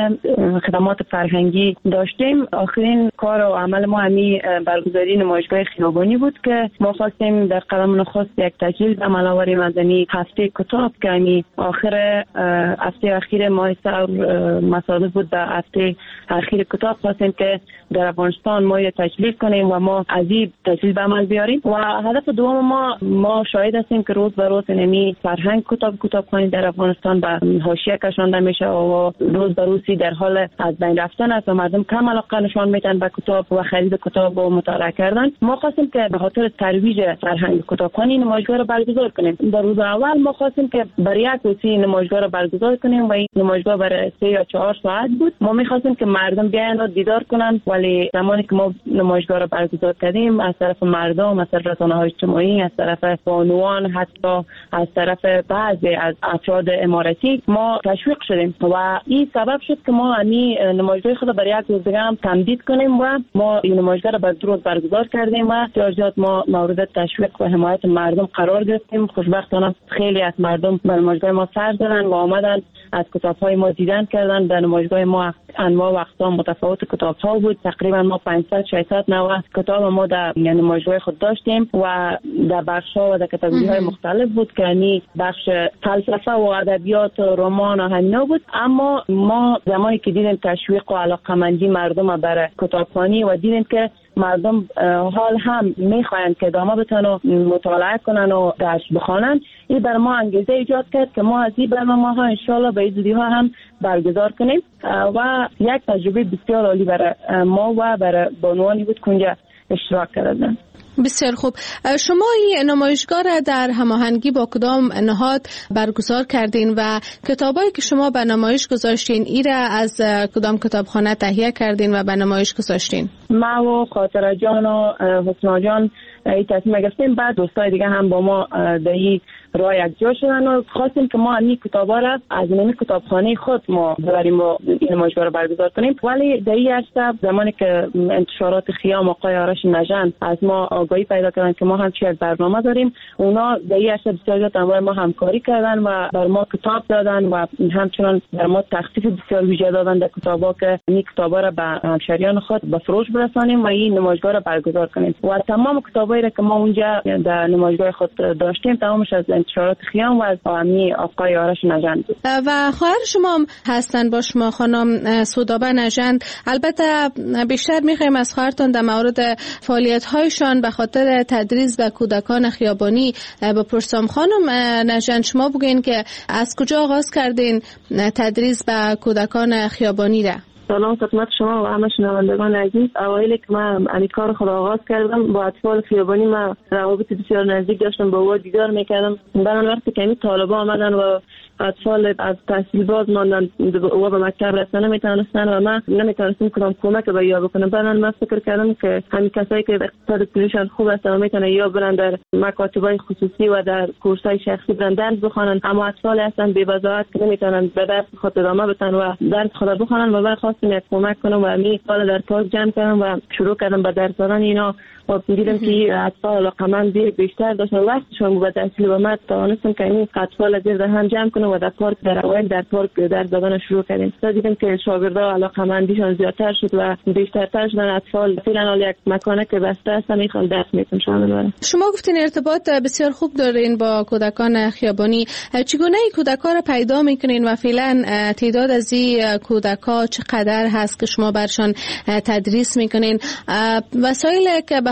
خدمات فرهنگی داشتیم، آخرین کار و عمل ما همین برگزاری نمایشگاه خیابانی بود که ما خواستیم در قدم نخست یک تجهیز عمل آوری مدنی هفته کتاب که همین آخر هفته اخیر ماه سور مصادف بود. در هفته اخیر کتاب خواستیم که در افغانستان ما تجلیل کنیم و ما از این تجلیل به عمل بیاریم. و هدف دوم ما شاهد هستیم که روز به روز نمی فرهنگ کتابخوانی در افغانستان به حاشیه کشانده میشه و روز به روز در حال از بین رفتن است و مردم کم علاقه نشان میدن به کتاب و خرید کتاب و مطالعه کردن. ما خواستیم که به خاطر ترویج فرهنگ کتابخوانی نمایشگاه را برگزار کنیم. در روز اول ما خواستیم که برای یک روز نمایشگاه را برگزار کنیم و این نمایشگاه برای 3 یا 4 ساعت بود. ما می‌خواستیم که مردم بیاین و دیدار کنن، ولی زمانی که ما نمایشگاه را برگزار کردیم از طرف مردم، از طرف رسانه‌های اجتماعی، از طرف بانوان، حتی از طرف بعضی از افراد اماراتی ما تشویق شدیم و این سبب شد که ما همین نمایشگاه خود برای یک روز دیگه هم تمدید کنیم و ما این نمایشگاه را برای 2 روز برگزار کردیم و بسیار ما مورد تشویق و حمایت مردم قرار گرفتیم. خوشبختانه خیلی از مردم به نمایشگاه ما سر زدن و آمدن از کتاب‌های ما دیدن کردن. در نمایشگاه ما انواع و اقسام متفاوت کتاب‌ها بود. تقریبا ما 500-600 نوع کتاب ما در نمایشگاه خود داشتیم و در بخش‌ها و در کاتگوری‌های مختلف بود که یعنی بخش فلسفه و ادبیات و رمان و همینا بود. اما ما زمانی که دیدیم تشویق و علاقه‌مندی مردم برای کتابخوانی و دیدیم که مردم حال هم میخواهند که ادامه بتن مطالعه کنن و درس بخوانن، این بر ما انگیزه ایجاد کرد که ما از این برنامه‌ها انشالله به زودی‌ها هم برگزار کنیم و یک تجربه بسیار عالی برای ما و برای بانوانی بود که اونجا اشتراک کردن. بسیار خوب. شما این نمایشگاه را در هماهنگی با کدام نهاد برگزار کردین و کتابایی که شما به نمایش گذاشتین ای را از کدام کتابخانه تهیه کردین و به نمایش گذاشتین؟ ما و خاطره جان و حسنا جان این تصمیم گرفتیم. بعد دوستای دیگه هم با ما در این راه یکجا شدن و خواستیم که ما این کتابا را از این کتابخانه خود ما ببریم و این نمایشگاه را برگزار کنیم. ولی در این عرصه زمانی که انتشارات خیام آقای آرش نژند از ما آگاهی پیدا کردن که ما هم یک برنامه داریم، اونا در این عرصه بسیار زیاد ما همکاری کردن و بر ما کتاب دادن و همچنان بر ما تخفیف بسیار ویژه دادن در کتابا که این کتابا را به همشهریان خود به فروش برسانیم و این نمایشگاه را برگزار کنیم. و تمام کتابایی را که ما اونجا در نمایشگاه خود داشتیم تمامش از انتشارات خیام و از آقای آرش نژند بود. و خواهر شما هستن با شما خانم سودابه نژند. البته بیشتر می‌خوایم از خواهرتون در مورد فعالیت‌هایشان به خاطر تدریس به کودکان خیابانی بپرسم. خانم نژند، شما بگین که از کجا آغاز کردین تدریس به کودکان خیابانی را؟ سلام خدمت شما و همه شنوندگان عزیز. اوایل که من این کار خود آغاز کردم با اطفال خیابانی ما روابط بسیار نزدیک داشتم، با او دیدار میکردم. بعد وقتی که طالبا آمدن و اطفال از تحصیل باز ماندن و به مکتب رسیدن نمیتونستن و من نمیتونستم کدام کمک به یا بکنم. بعد من فکر کردم که همین کسایی که اقتصاد پولیشان خوب است و میتونن یا برن در مکاتبای خصوصی و در کورسای شخصی برن درس بخونن، اما اطفال هستن بی وضاحت که نمیتونن به درس خود ادامه بدن و درس خود بخونن و بعد خواستم یک کمک کنم و همین سال در پارک جمع کردم و شروع کردم به درس دادن اینا و دیدم که اطفال علاقه‌مند بیشتر داشتن وقتشون بود تحصیل و من توانستم که این اطفال از در هم جمع کنم و در پارک در اول در پارک درس دادن شروع کردیم. دیدم که شاگردا علاقه‌مندیشون زیادتر شد و بیشتر شدن اطفال فعلا یک مکانه که بسته است میخوان درس میتونن شامل بشن. شما گفتین ارتباط بسیار خوب دارین با کودکان خیابانی. چگونه این کودکان رو پیدا میکنین و فعلا تعداد از این کودکان چقدر هست که شما برشان تدریس میکنین؟ وسایلی که به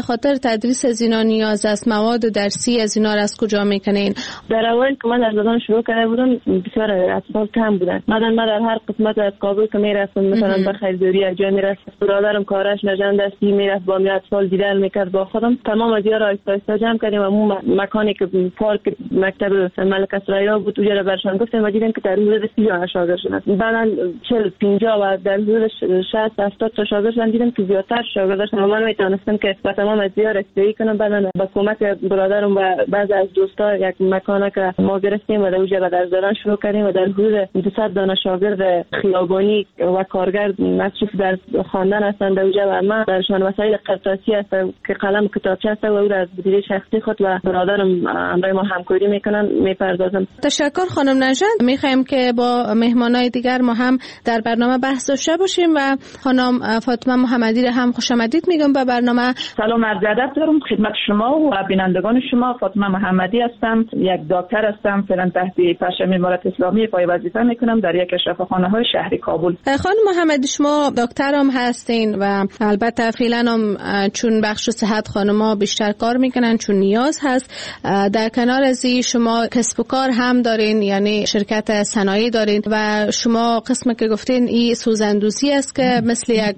خاطر تدریس از اینا نیاز است؟ مواد درسی از اینا را از کجا میکنین؟ در اول که من در زبان شروع کرده بودم بسیار اطفال کم بودن. من در هر قسمت از کابل که میرفتم مثلا به خریداری از جای میرفتم، برادرم کارش لجن دستی میرفت با می اطفال دیدن میکرد با خودم. تمام از یارا آیستا جمع کردیم و مکانی که پارک مکتب ملک اسرائیل بود اونجا برشان گفتم و دیدم که در حدود 30 شاگرد شدن. بعدن 40 50 و در حدود 60 70 تا شاگرد شدن. دیدم که زیادتر شاگرد داشتن و من میتونستم که با تمام از یارا استفاده کنم. بعدن با کمک برادرم و بعضی از دوستا یک مکانی که ما گرفتیم و در اونجا به درس دادن شروع کردیم و در حدود 200 دانه شاگرد خیابانی و کارگر مصروف در خواندن هستند در اونجا و ما درشان وسایل قرطاسی هست که قلم کتابچه هست و او از دیده شخصی خود و برادرم همراه ما همکاری میکنن میپردازم. تشکر خانم نژاد. میخوایم که با مهمانای دیگر ما هم در برنامه بحث داشته باشیم و خانم فاطمه محمدی را هم خوش آمدید میگم به برنامه. سلام عرض ادب دارم خدمت شما و بینندگان شما. فاطمه محمدی هستم، یک دکتر هستم، فعلا تحت پرچم امارات اسلامی پای وظیفه میکنم در یک از شفاخانه‌های شهری کابل. خانم محمدی شما دکتر هم هستین و البته فعلا هم چون بخش صحت خانم‌ها بیشتر کار میکنن چون نیاز هست. در کنار از این شما کسب و کار هم دارین، یعنی شرکت صنایعی دارین و شما قسمی که گفتین این سوزندوزی است که مثل یک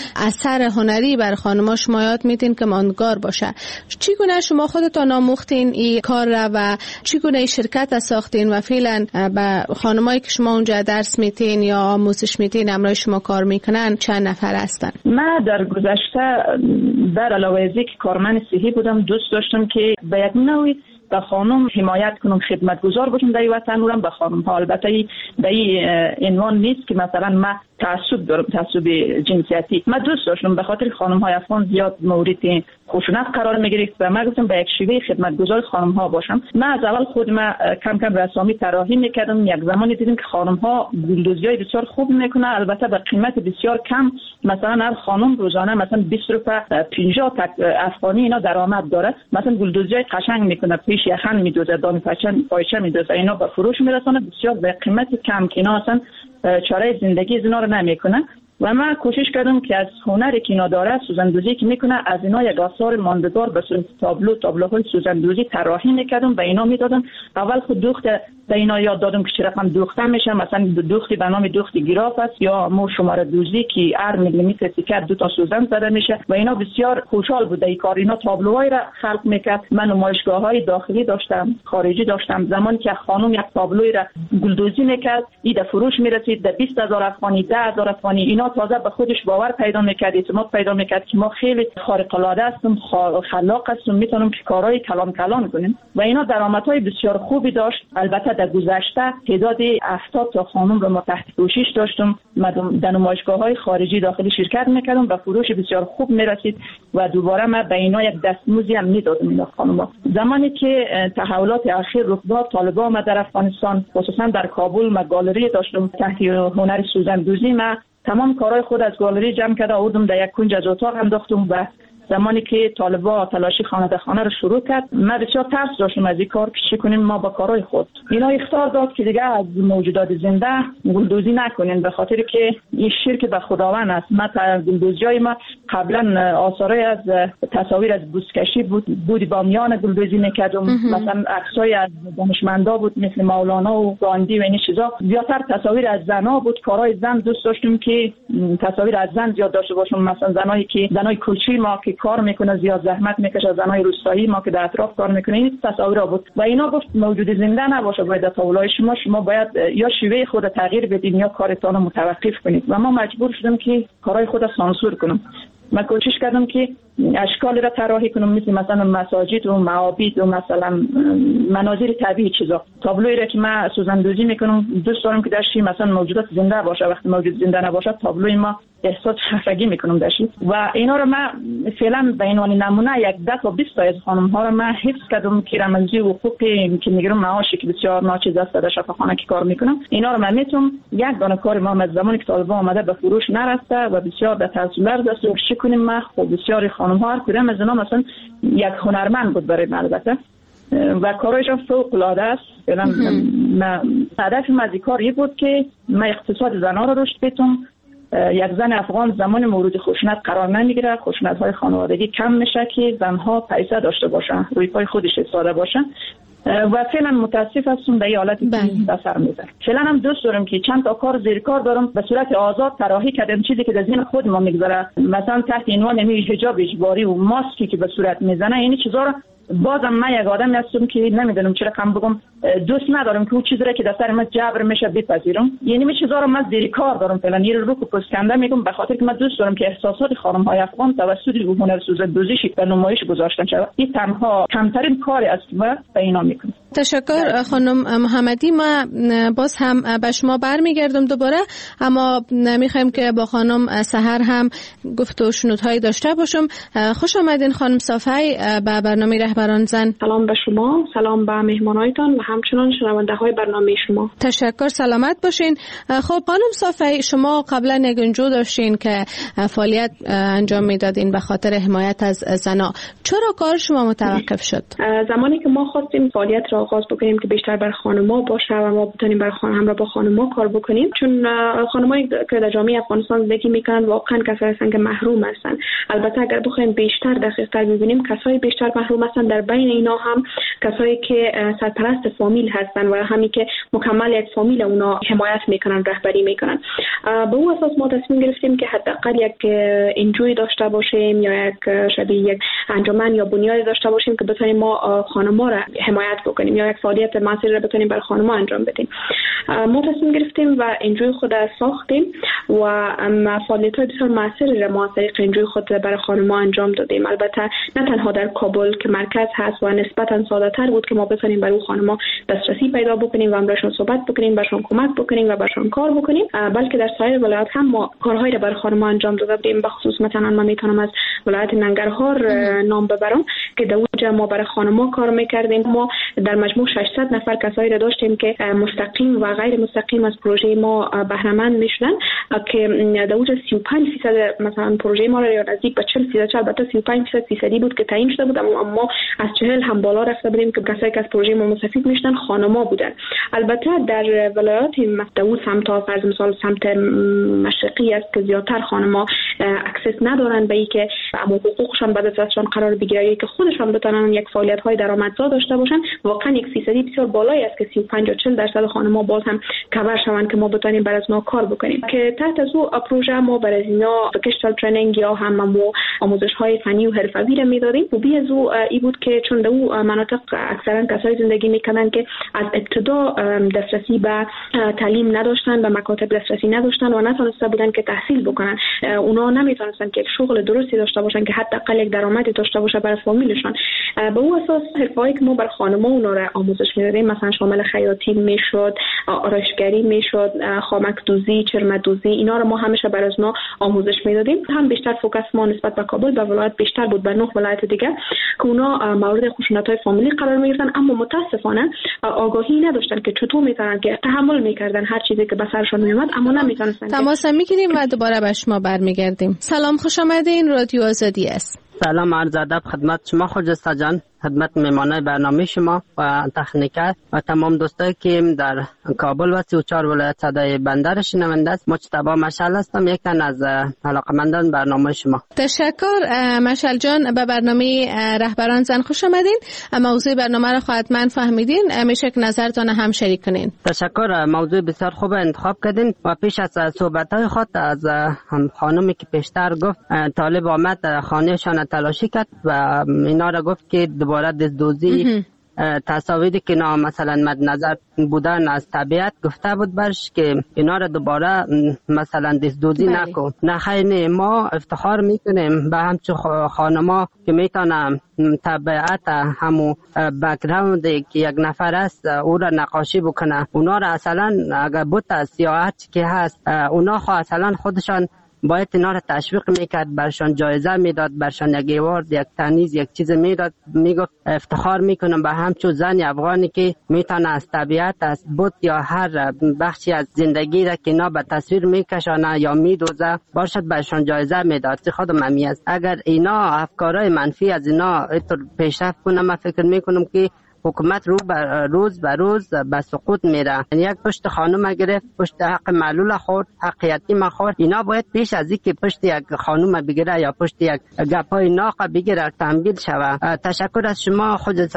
اثر هنری بر خانم‌ها شما یاد میدین که ماندگار باشه. چگونه شما خودتان آموختین این کار را و چگونه این شرکت ساختین و فعلا به خانمایی که شما اونجا درس میتین یا آموزش میتین همراه شما کار میکنن چند نفر هستن؟ من در گذشته در علاوه از اینکه کارمند صحی بودم دوست داشتم که به یک نوعی به خانم حمایت کنم، خدمتگزار باشم در این وطن. اونم به خانم ها البته به این عنوان نیست که مثلا من تعصب دارم، تعصب جنسیتی. من دوست داشتم به خاطر خانم های افغان زیاد مورد خشونت قرار میگرفت و من گفتم به یک شیوه خدمتگزار خانم ها باشم. من از اول خود من کم کم رسامی طراحی میکردم. یک زمانی دیدم که خانم ها گلدوزی های بسیار خوب میکنه، البته به قیمت بسیار کم. مثلا هر خانم روزانه مثلا 20 روپیه 50 افغانی اینا درآمد داره. مثلا گلدوزی های قشنگ میکنه، پیش یخن میدوزه، دام پایچه میدوزه، اینا به فروش میرسونه بسیار به قیمت کم که اینا اصلا چاره زندگی از اینا رو نمیکنه. و من کوشش کردم که از هنری که اینا داره، سوزندوزی که میکنه، از اینا یک آثار ماندگار به صورت تابلوهای سوزندوزی طراحی میکردم و اینا میدادم. اول خود دوخت به اینا یاد دادم که چه رقم دوخته میشه. مثلا دوختی به نام دوخت گراف است یا مو شماره دوزی که هر میلیمتر تیکر 2 تا سوزن زده میشه و اینا بسیار خوشحال بوده این کار. اینا تابلوهای را خلق میکرد. من نمایشگاه‌های داخلی داشتم، خارجی داشتم. زمانی که خانم یک تابلوی را گلدوزی میکرد، این فروش میرسید در 20000 افغانی، 10000 افغانی. اینا تازه به خودش باور پیدا میکرد، اعتماد پیدا میکرد که ما خیلی خارق العاده هستیم، خلاق هستیم، میتونیم که کارهای کلان کنیم و اینا درآمدهای بسیار خوبی داشت. البته در گذشته تعداد 70 تا خانم رو ما تحت پوشش داشتم. من در نمایشگاه‌های خارجی داخلی شرکت میکردم و فروش بسیار خوب میرسید و دوباره من به اینا یک دستمزدی هم میدادم. اینا خانم‌ها زمانی که تحولات اخیر رخ داد، طالبان آمد در افغانستان، خصوصا در کابل، ما گالری داشتم تحت هنر سوزندوزی. من تمام کارهای خود از گالری جمع کرده آوردم در یک کنج از اتاق انداختم و زمانی که طالبا تلاشی خانه به خانه رو شروع کرد، من بسیار ترس داشتم از این کار که چی کنیم ما با کارهای خود. اینا اختار داد که دیگه از موجودات زنده گلدوزی نکنین، به خاطر که این شرک به خداوند است. ما گلدوزیای ما قبلا آثارای از تصاویر از بوسکشی بود بامیان گلدوزی میکردم. مثلا عکسای از دانشمندا بود مثل مولانا و گاندی و این چیزا. زیادتر تصاویر از زنا بود. کارهای زن دوست داشتم که تصاویر از زن زیاد داشته باشم. مثلا زنای کوچی ما که کار میکنه، زیاد زحمت میکشه، زنای روستایی ما که در اطراف کار میکنه، این تصاویرا بود و اینا گفت موجود زنده نباشه باید تاولای شما باید یا شیوه خود تغییر بدین یا کارتون رو متوقف کنید و ما مجبور شدیم که کارهای خود سانسور کنم. من کوشش کردم که اشکالی را طراحی کنم مثلا مساجد و معابد و مثلا مناظر طبیعی چیزا. تابلویی را که من سوزندوزی میکنم دوست دارم که درش مثلا موجودات زنده باشه. وقتی موجود زنده نباشه تابلوی ما احساس خفگی میکنم درش و اینا رو من فعلا به عنوان نمونه 10 تا 20 تا از خانم ها رو من حفظ کردم که رمزی حقوقی که میگیرم معاشی که بسیار ناچیز است در شفاخانه که کار میکنم. اینا رو من میتونم یک دانه کار ما از زمانی که طالبان آمده به فروش نرسته و بسیار در تاثیر داشت. چی کنیم ما خب بسیار خانم ها هر کدام از اینا مثلا یک هنرمند بود برای من البته و کارایشان فوق العاده است. فعلا هدف من از این کار بود که من اقتصاد زنها رو رشد بدم یک زن افغان زمان مورد خشونت قرار نمیگیره، خشونت‌های خانوادگی کم میشه که زنها پیسه داشته باشن، روی پای خودش ایستاده باشن و فعلا متاسف هستم به این حالتی که اثر میذاره. فعلا هم دوست دارم که چند تا کار زیر کار دارم به صورت آزاد طراحی کردم، چیزی که در ذهن خود ما میگذره، مثلا تحت عنوان حجاب اجباری و ماسکی که به صورت میزنه، یعنی چیزا رو بازم من یک آدمی هستم که نمیدونم چرا کم بگم، دوست ندارم که اون چیزی را که در سر من جبر میشه بپذیرم. یعنی من چیزا رو من زیر کار دارم فعلا، یه رو پسکنده میگم به خاطر که من دوست دارم که احساسات خانم‌های افغان توسط هنرسوز دوزیش به نمایش گذاشتن شود. این تنها کمترین کاری است و به اینا میکنم. تشکر خانم محمدی. ما باز هم به شما برمیگردم دوباره، اما میخوایم که با خانم سحر هم گفت و شنودهایی داشته باشم. خوش آمدین خانم صافی به برنامه رهبران زن. سلام به شما، سلام به مهمانایتان و همچنان شنونده های برنامه شما. تشکر، سلامت باشین. خب خانم صافی، شما قبلا نگنجو داشتین که فعالیت انجام میدادین به خاطر حمایت از زنا. چرا کار شما متوقف شد؟ زمانی که ما خواستیم فعالیت را آغاز بکنیم که بیشتر بر خانم‌ها باشه و ما بتونیم بر همراه با خانم‌ها کار بکنیم، چون خانم‌هایی که در جامعه افغانستان زندگی میکنن واقعا کسایی هستند که محروم هستند. البته اگر بخوایم بیشتر دقیق‌تر ببینیم، کسایی بیشتر محروم هستند، در بین اینا هم کسایی که سرپرست فامیل هستند و همین که مکمل یک فامیل اونا حمایت میکنن، رهبری میکنن. به اون اساس ما تصمیم گرفتیم که حداقل یک انجوی داشته باشیم یا یک شبیه یک انجمن یا بنیادی داشته باشیم که بتونیم ما خانم‌ها را حمایت بکنیم یا یک فعالیت موثری را بتونیم برای خانم‌ها انجام بدیم. ما تصمیم گرفتیم و انجوی خود ساختیم و فعالیت‌های بسیار موثری را ما از طریق انجوی خود برای خانم‌ها انجام دادیم. البته نه تنها در کابل که مرکز هست و نسبتاً ساده‌تر بود که ما بتونیم برای خانم‌ها دسترسی پیدا بکنیم و همراهشون صحبت بکنیم، براشون کمک بکنیم و براشون کار بکنیم، بلکه در سایر ولایات هم ما کارهایی را برای خانم‌ها انجام داده بودیم. به خصوص مثلا من میتونم از ولایت ننگرهار نام ببرم که در اونجا ما برای خانم‌ها کار می‌کردیم. ما در مجموع 600 نفر کسایی را داشتیم که مستقیم و غیر مستقیم از پروژه ما بهره مند میشدن که در اونجا 35% مثلا پروژه ما را نزدیک به 40%، البته 35% بود که تعیین شده بود، اما از 40 هم بالا رفته بودیم که کسایی که از پروژه ما مستفید میشدن خانم‌ها بودن. البته در ولایات مفتوح سمت فرض مثال سمت مشرقی است که زیادتر خانم‌ها اکسس ندارن به اینکه حقوقشان بعد از دستشان قرار بگیره که خودشان بتونن یک فعالیت‌های درآمدزا داشته باشن. واقعا 1% بسیار بالایی است که 35 تا 40% خانم‌ها باز هم کاور شوند که ما بتونیم برای از ما کار بکنیم. که تحت از او پروژه ما برای اینا وکیشنال ترینینگ یا هم آموزش‌های فنی و حرفه‌ای را می‌دادیم. خوبی از او این بود که چون در او مناطق اکثرا کسایی زندگی می‌کنن که از ابتدا دسترسی به تعلیم نداشتن، به مکاتب دسترسی نداشتن و نتونسته بودن که تحصیل بکنن. اونا نمیتونستن که یک شغل درستی داشته باشن که حداقل یک درآمدی داشته باشه برای فامیلشون. به اون اساس حرفه‌ای که ما برای خانم‌ها اونا را آموزش می‌دادیم مثلا شامل خیاطی میشد، آرایشگری میشد، خامک دوزی، چرم دوزی، اینا رو ما همیشه برای از ما آموزش می‌دادیم. هم بیشتر فوکس ما نسبت به کابل و ولایت بیشتر بود، به 9 ولایت دیگه که اونا مورد خشونت‌های فامیلی قرار می‌گرفتن، اما متأسفانه آگاهی نداشتن که چطور می‌تونن که تحمل می‌کردن هر چیزی که به سرشون میومد، اما نمی‌تونستن. تماس می‌گیریم و دوباره به شما برمیگردیم. سلام، خوش آمدین. رادیو آزادی است. سلام، عرض ادب خدمت شما خجسته جان، خدمت مهمانای برنامه شما و تکنیکر و تمام دوستایی که در کابل و 34 ولایت صدای بندر شنونده است. مجتبی مشعل هستم، یک تن از علاقه‌مندان برنامه شما. تشکر مشعل جان. به برنامه رهبران زن خوش آمدین. موضوع برنامه را حتما فهمیدین، میشه که نظرتون هم شریک کنین. تشکر، موضوع بسیار خوب انتخاب کردین و پیش از صحبت‌های خود از خانمی که پیشتر گفت طالب آمد خانه‌شان تلاشی کرد و اینا را گفت که دوباره دزدوزی تصاویری که اینا مثلا مد نظر بودن از طبیعت گفته بود برش که اینا را دوباره مثلا دزدوزی نکن. نه خیر، ما افتخار میکنیم به همچون خانما که میتونم طبیعت همو بک‌گراند که یک نفر است او را نقاشی بکنه. اونا را اصلا اگر بوت سیاحت که هست اونا اصلا خودشان باید اینا را تشویق میکرد، برشان جایزه میداد، برشان یک ایوارد، یک تنیز، یک چیز میداد. میگفت افتخار میکنم به همچون زن افغانی که میتونه از طبیعت، از بوت یا هر بخشی از زندگی را که اینا به تصویر میکشانه یا میدوزه باشد برشان جایزه میداد. خودم همی است. اگر اینا افکارهای منفی از اینا پیشرفت کنه، من فکر میکنم که حکومت روز به روز به سقوط میره. یک پشت خانم گرفت، پشت حق معلول خورد، حق یتیم خورد. اینا باید پیش از اینکه پشت یک خانم بگیره یا پشت یک گپای ناق بگیره تنبیه شوه. تشکر از شما.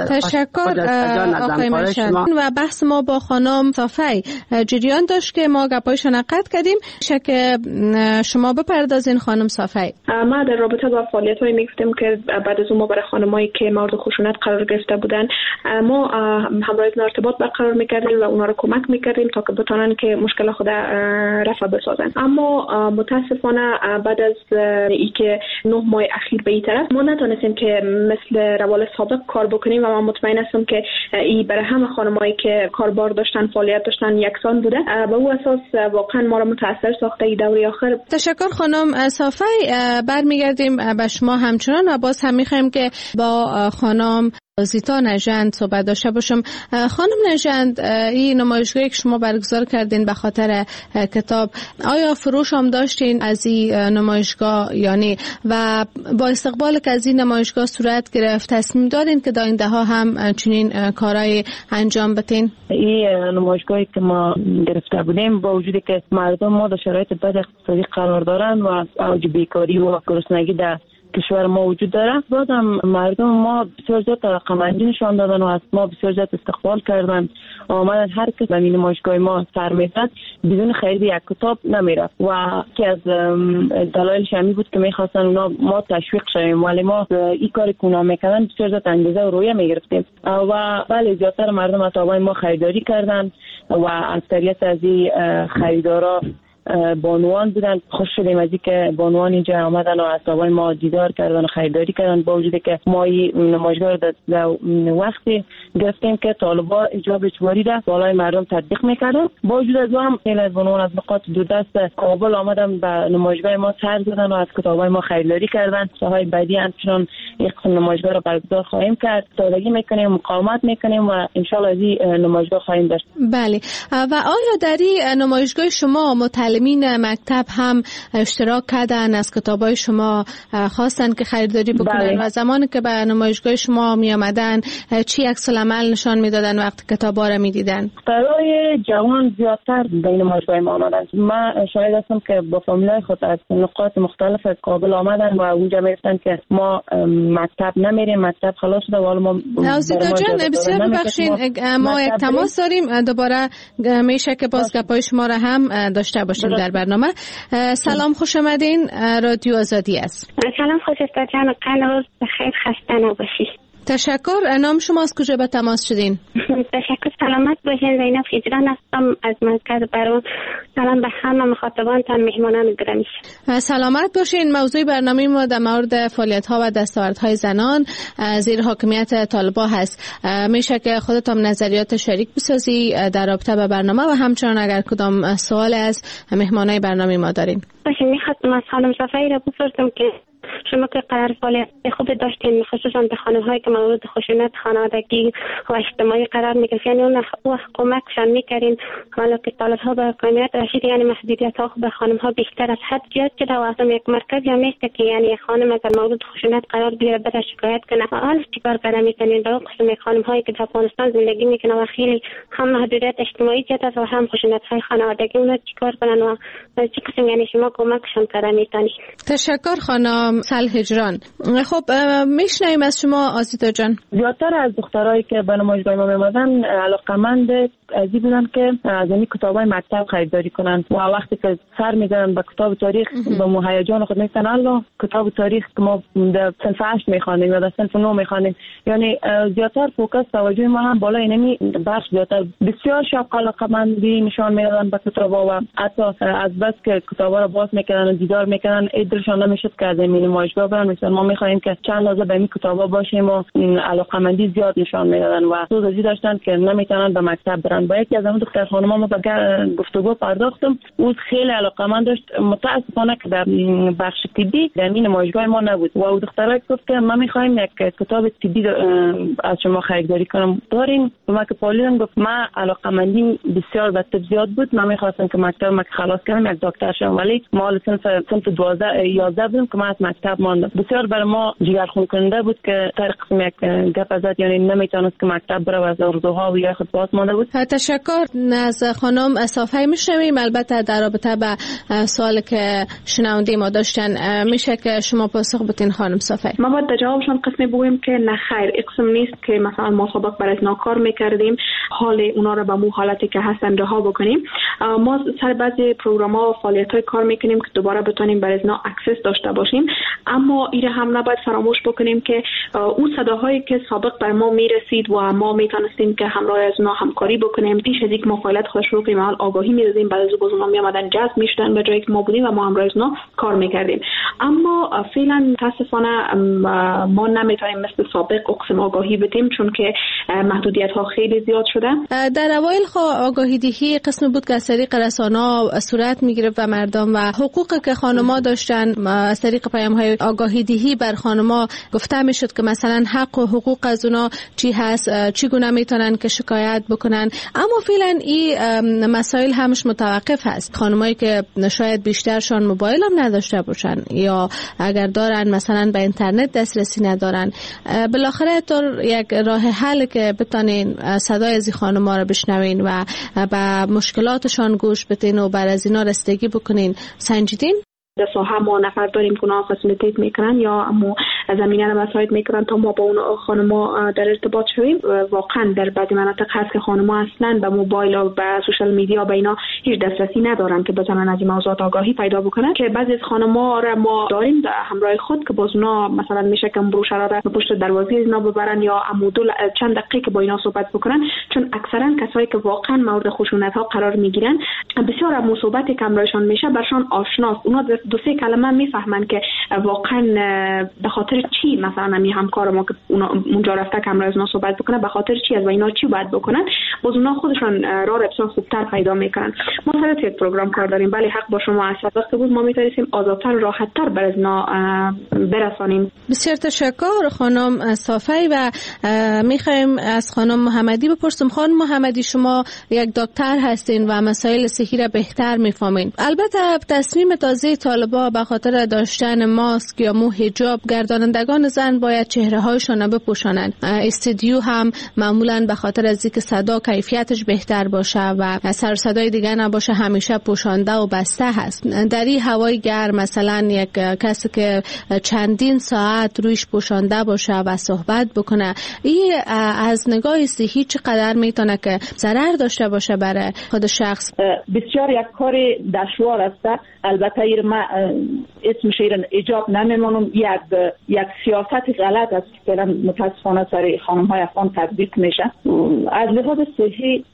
تشکر آقای مشهد. و بحث ما با خانم صافی جریان داشت که ما گپایشو نقد کردیم. شک شما بپردازین خانم صافی. ما در رابطه با فعالیت‌هایی می‌گفتیم که بعد از اون ما برای خانمایی که مورد خشونت قرار گرفته بودن ما همراهیشون ارتباط برقرار می‌کردیم و اونا رو کمک می‌کردیم تا که بتونن که مشکل خود رفع بسازن. اما متاسفانه بعد از اینکه 9 ماه اخیر به این طرف ما نتونستیم که مثل روال سابق کار بکنیم و من مطمئن هستم که این برای همه خانمایی که کاربار داشتن فعالیت داشتن یکسان بوده. به اون اساس واقعا ما رو متاثر ساخته این دوره آخر. تشکر خانم صافی. برمیگردیم به شما همچنان و باز هم می‌خوایم که با خانم زیتا نژند صحبت داشته باشم. خانم نژند، این نمایشگاهی که شما برگزار کردین به خاطر کتاب، آیا فروش هم داشتین از این نمایشگاه یعنی و با استقبال که از این نمایشگاه صورت گرفت تصمیم دارین که در آینده ها هم چنین کارهای انجام بدین؟ این نمایشگاهی که ما گرفته بودیم با وجودی که مردم ما در شرایط بد اقتصادی قرار دارن و اوج بیکاری و گرسنگی در کشور ما وجود داره، بازم مردم ما بسیار زیاد طاقتمندی نشان دادن و از ما بسیار زیاد استقبال کردن. آمدن هر کس به این نمایشگاه ما سر می‌زد بدون خرید یک کتاب نمیرفت و که از دلایلش همین بود که می‌خواستن اونا ما تشویق شویم، ولی ما این کاری که اونا می‌کردن بسیار زیاد انگیزه و رویه می‌گرفتیم و بله زیادتر مردم از کتابای ما خریداری کردن و اکثریت از این خریدارا بانوان بودن. خوش شدیم از اینکه بانوان اینجا آمدن و اصحابای ما دیدار کردن و خریداری کردن، با وجودی که ما این نمایشگاه رو در وقتی گرفتیم که طالبا اجاب اجباری ده بالای مردم تطبیق میکردن. با وجود از هم خیلی از بانوان از نقاط دوردست کابل آمدن به نمایشگاه ما سر زدن و از کتابای ما خریداری کردن. سالهای بعدی همچنان یک قسم نمایشگاه رو برگزار خواهیم کرد. سادگی میکنیم، مقاومت میکنیم و ان شاء الله از این نمایشگاه خواهیم داشت. بله. و آیا در این نمایشگاه شما متعلمین مکتب هم اشتراک کردن، از کتابای شما خواستن که خریداری بکنن؟ بله. و زمانی که به نمایشگاه شما می آمدن چی عکس العمل نشان میدادن وقتی کتابا رو میدیدن؟ برای جوان زیادتر به نمایشگاه ما آمدن. من شاهد هستم که با فامیلای خود از نقاط مختلف از کابل آمدن و اونجا میگفتن که ما مکتب نمیریم، مکتب خلاص شده و حالا ما زیتا جان بسیار ببخشید ما یک تماس داریم، دوباره میشه که باز گپای شما را هم داشته باشیم در برنامه. سلام، خوش آمدین. رادیو آزادی است. سلام خوشستا جان، روز بخیر، خسته نباشید. تشکر. نام شما از کجا به تماس شدین؟ تشکر، سلامت باشین. زینب خجران هستم از مرکز برون. سلام به همه مخاطبانتان، مهمانان گرامی. سلامت باشین. موضوع برنامه ما در مورد فعالیت‌ها و دستاوردهای زنان زیر حاکمیت طالبان هست. میشه که خودتون نظریات شریک بسازی در رابطه با برنامه و همچنان اگر کدام سوال از مهمانای برنامه ما دارین. باشه، میخواستم از خانم صفایی را بپرسم که شما که قرار فعالیت خوب داشتین، خصوصا به خانم‌هایی که مورد خشونت خانوادگی و اجتماعی قرار می‌گرفتن، یعنی اون کمکشان می‌کردین، حالا که طالب‌ها به حاکمیت رسید، یعنی محدودیت‌ها به خانم‌ها بیشتر از حد زیاد شده و اصلا یک مرکز یا میشه که یعنی خانم اگر مورد خشونت قرار بگیره بره شکایت کنه، حالا چیکار کردن می‌کنین برای قسم خانم‌هایی که در افغانستان زندگی می‌کنن و خیلی هم محدودیت اجتماعی زیاد است و هم خشونت‌های خانوادگی، اونها چیکار کنن و چه قسم یعنی شما کمکشان کردن می‌تونید؟ تشکر خانم هجران. خب میشنویم از شما آزیتا جان. زیادتر از دخترایی که به نمایشگاه ما می‌آمدن علاقه‌مند از این بودن که از این کتابای مکتب خریداری کنن و وقتی که سر می‌زنن به کتاب تاریخ با مهیجان خود میگن الله کتاب تاریخ که ما در صنف 8 می‌خوانیم یا در صنف 9 می‌خوانیم، یعنی زیادتر فوکس توجه ما هم بالا اینمی بخش زیادتر بسیار شوق علاقه‌مندی نشان میدادن به کتابا و حتی از بس که کتابا رو باز می‌کردن و دیدار می‌کردن دلشون نمی‌شد که از این نمایشگاه برن. مثلا ما می‌خوایم که چند لحظه به این کتابا باشیم و علاقه‌مندی زیاد نشان میدادن و سوزی داشتن که نمی‌تونن به مکتب برن میکنن. با یکی از اون دختر خانم‌ها ما به گفتگو پرداختم، او خیلی علاقه‌مند داشت. متاسفانه که در بخش طبی در این نمایشگاه ما نبود و او دخترک گفت که ما می‌خوایم یک کتاب طبی از شما خریداری کنم. دارین؟ ما که پالیدم گفت ما علاقه‌مندیم بسیار به طب زیاد بود، من می‌خواستم که مکتب ما خلاص کنم یک دکتر شم، ولی ما صنف 12 11 بودم که ما از مکتب ماندم. بسیار برای ما جگرخون کننده بود که در قسم یک گپ زد، یعنی نمیتونست که مکتب بره و از آرزوها و یا خود باز مانده بود. تشکر. از خانم صافی میشنویم. البته در رابطه به سوالی که شنونده ما داشتن میشه که شما پاسخ بدین خانم صافی. ما باید در جوابشان قسمی بگوییم که نه خیر، اقسم نیست که مثلا ما سابق برای ناکار میکردیم حال اونا رو به مو حالتی که هستن رها بکنیم. ما سر بعضی پروگرام‌ها و فعالیت‌های کار میکنیم که دوباره بتونیم برای اینا اکسس داشته باشیم، اما این هم نباید فراموش بکنیم که اون صداهایی که سابق بر ما میرسید و ما میتونستیم که همراه از اونا همکاری بکنیم، پیش از اینکه ما فعالیت خود شروع کنیم حال آگاهی می‌دادیم، بعد از اون اونا میآمدن جذب میشدن به جایی که ما بودیم و ما همراه از اونا کار میکردیم. اما فعلا متاسفانه ما نمیتونیم مثل سابق اقسم آگاهی بدیم، چون که محدودیت‌ها خیلی زیاد شده. در اوایل آگاهی دهی قسم بود که از طریق رسانه‌ها صورت می‌گرفت و مردم و حقوقی که خانم‌ها داشتن از طریق پیام‌های آگاهی دهی بر خانم‌ها گفته میشد که مثلا حق و حقوق از اونا چی هست، چگونه میتونن که شکایت بکنن. اما فعلا این مسائل همش متوقف هست. خانمایی که شاید بیشترشان موبایل هم نداشته باشن یا اگر دارن مثلا به اینترنت دسترسی ندارن، بالاخره طور یک راه حل که بتونین صدای از خانم‌ها رو بشنوین و به مشکلاتشان گوش بدین و بر از اینا رسیدگی بکنین سنجیدین؟ در ساحه ما نفر داریم که اونا فسیلیتیت میکنن یا اما زمینه رو مساعد میکنن تا ما با اون خانم‌ها در ارتباط شویم. واقعا در بعضی مناطق هست که خانم‌ها اصلا به موبایل و به سوشال میدیا به اینا هیچ دسترسی ندارن که بتونن از این موضوعات آگاهی پیدا بکنن، که بعضی از خانم‌ها را ما داریم در همراه خود که باز اونا مثلا میشه که بروشرها را به پشت دروازه اینا ببرن یا عمودل چند دقیقه که با اینا صحبت بکنن، چون اکثرا کسایی که واقعا مورد خشونت‌ها قرار میگیرن بسیار از صحبتی که همراهشان میشه برشان آشناست. اونا دو سه کلمه میفهمن که واقعا به خاطر چی مثلا همین همکار ما که اونجا رفته که همراه از ما صحبت بکنه به خاطر چی از و اینا چی باید بکنن، باز اونا خودشان راه بسیار خوبتر پیدا میکنن. ما سر یک پروگرام کار داریم، ولی حق با شما است، وقتی بود ما میتونیم آزادتر راحتتر بر از اینا برسانیم. بسیار تشکر خانم صافی. و میخوایم از خانم محمدی بپرسیم. خانم محمدی، شما یک دکتر هستین و مسائل صحی را بهتر میفهمین. البته تصمیم تازه طالبا به خاطر داشتن ماسک یا مو حجاب، گردانندگان زن باید چهره هایشان بپوشانند. استودیو هم معمولا به خاطر از اینکه صدا کیفیتش بهتر باشه و سر صدای دیگه نباشه همیشه پوشانده و بسته هست. در این هوای گرم مثلا یک کسی که چندین ساعت رویش پوشانده باشه و صحبت بکنه، این از نگاه صحی چقدر میتونه که ضرر داشته باشه برای خود شخص؟ بسیار یک کار دشوار است. البته ما اسمش ایجاب نمیمونم، یک سیاست غلط است که متاسفانه سر خانم‌های افغان تطبیق میشه. از لحاظ صحی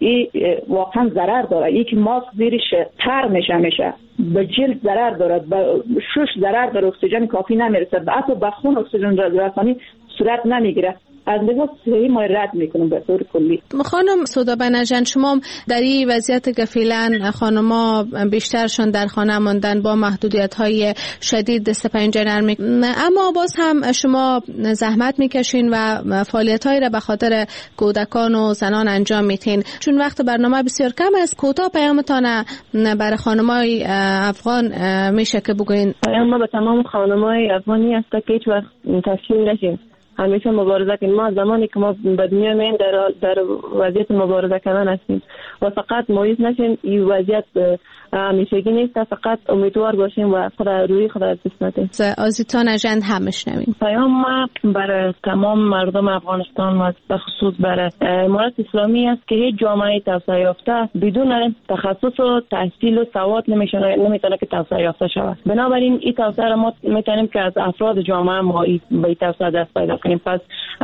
واقعا ضرر داره. یک ماسک زیرش تر میشه به جلد ضرر داره، به شش ضرر داره، اکسیژن کافی نمیرسه، حتی به خون اکسیژن رسانی صورت نمیگیره. از لحاظ صحی ما رد میکنم به طور کلی. خانم سودا بنجان، شما در این وضعیت که فعلا خانم‌ها بیشترشون در خانه ماندن با محدودیت‌های شدید دست پنجه نرم میکنن، اما باز هم شما زحمت میکشین و فعالیت‌هایی را به خاطر کودکان و زنان انجام میدین. چون وقت برنامه بسیار کم است، کوتاه پیامتان برای خانم‌های افغان میشه که بگوین؟ پیام ما به تمام خانم‌های افغانی است که هیچ وقت تسلیم نشین، همیشه مبارزه کنیم. ما زمانی که ما به دنیا میایم در وضعیت مبارزه کردن هستیم و فقط مایوس نشیم. این وضعیت همیشگی نیست، فقط امیدوار باشیم و روی خدا از دست ندیم. آزیتا نژند هم میشنویم. پیام ما برای تمام مردم افغانستان و به خصوص برای امارت اسلامی است که هیچ جامعه توسعه یافته بدون تخصص و تحصیل و سواد نمیتونه که توسعه یافته شود. بنابراین این توسعه را ما میتونیم که از افراد جامعه ما به توسعه دست پیدا کنیم. پس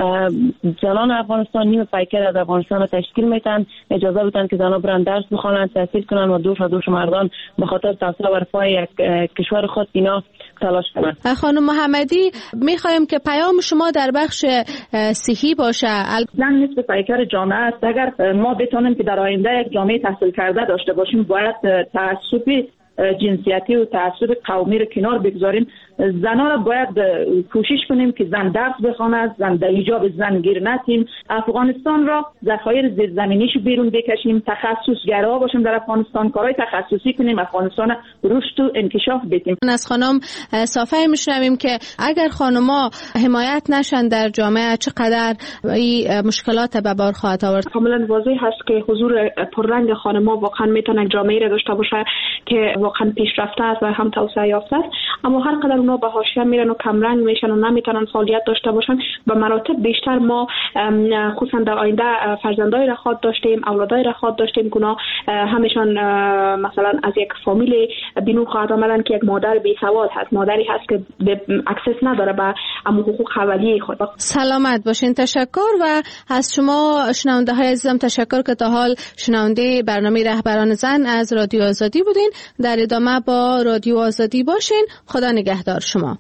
زنان افغانستان نیم پیکر از افغانستان را تشکیل میتن. اجازه بدن که زنان برن درس بخوانند، تحصیل کنند و دوش مردان به خاطر توسعه و رفاه یک کشور خود اینا تلاش کنم. خانم محمدی، میخوایم که پیام شما در بخش صحی باشه. زن نصف پیکر جامعه است. اگر ما بتونیم که در آینده یک جامعه تحصیل کرده داشته باشیم، باید تعصب جنسیتی و تعصب قومی رو کنار بگذاریم. زنان را باید کوشش کنیم که زن درس بخواند، زن در ایجاب زن گیر نتیم، افغانستان را ذخایر زیرزمینیش بیرون بکشیم، تخصصگرا باشیم در افغانستان، کارهای تخصصی کنیم، افغانستان رشد و انکشاف بدیم. از خانم صافی میشنویم که اگر خانم‌ها حمایت نشن در جامعه چقدر این مشکلات به بار خواهد آورد. کاملا واضح هست که حضور پررنگ خانم‌ها واقعا میتونه جامعه را داشته باشه که واقعا پیشرفته است و هم توسعه یافته است. اما هر قدر اونا به حاشیه میرن و کمرنگ میشن و نمیتونن فعالیت داشته باشن، به مراتب بیشتر ما خصوصا در آینده فرزندای را خواد داشتیم، اولادای را خواد داشتیم که اونا همشان مثلا از یک فامیل بینو خواهد آمدن که یک مادر بی سواد هست، مادری هست که اکسس نداره به حقوق اولیه خود. سلامت باشین. تشکر و از شما شنونده های عزیزم تشکر که تا حال شنونده برنامه رهبران زن از رادیو آزادی بودین. در ادامه با رادیو آزادی باشین. خدا نگهدار شما.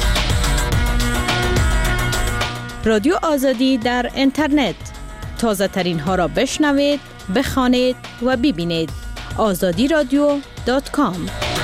رادیو آزادی در اینترنت، تازه ترین ها را بشنوید، بخوانید و ببینید. azadiradio.com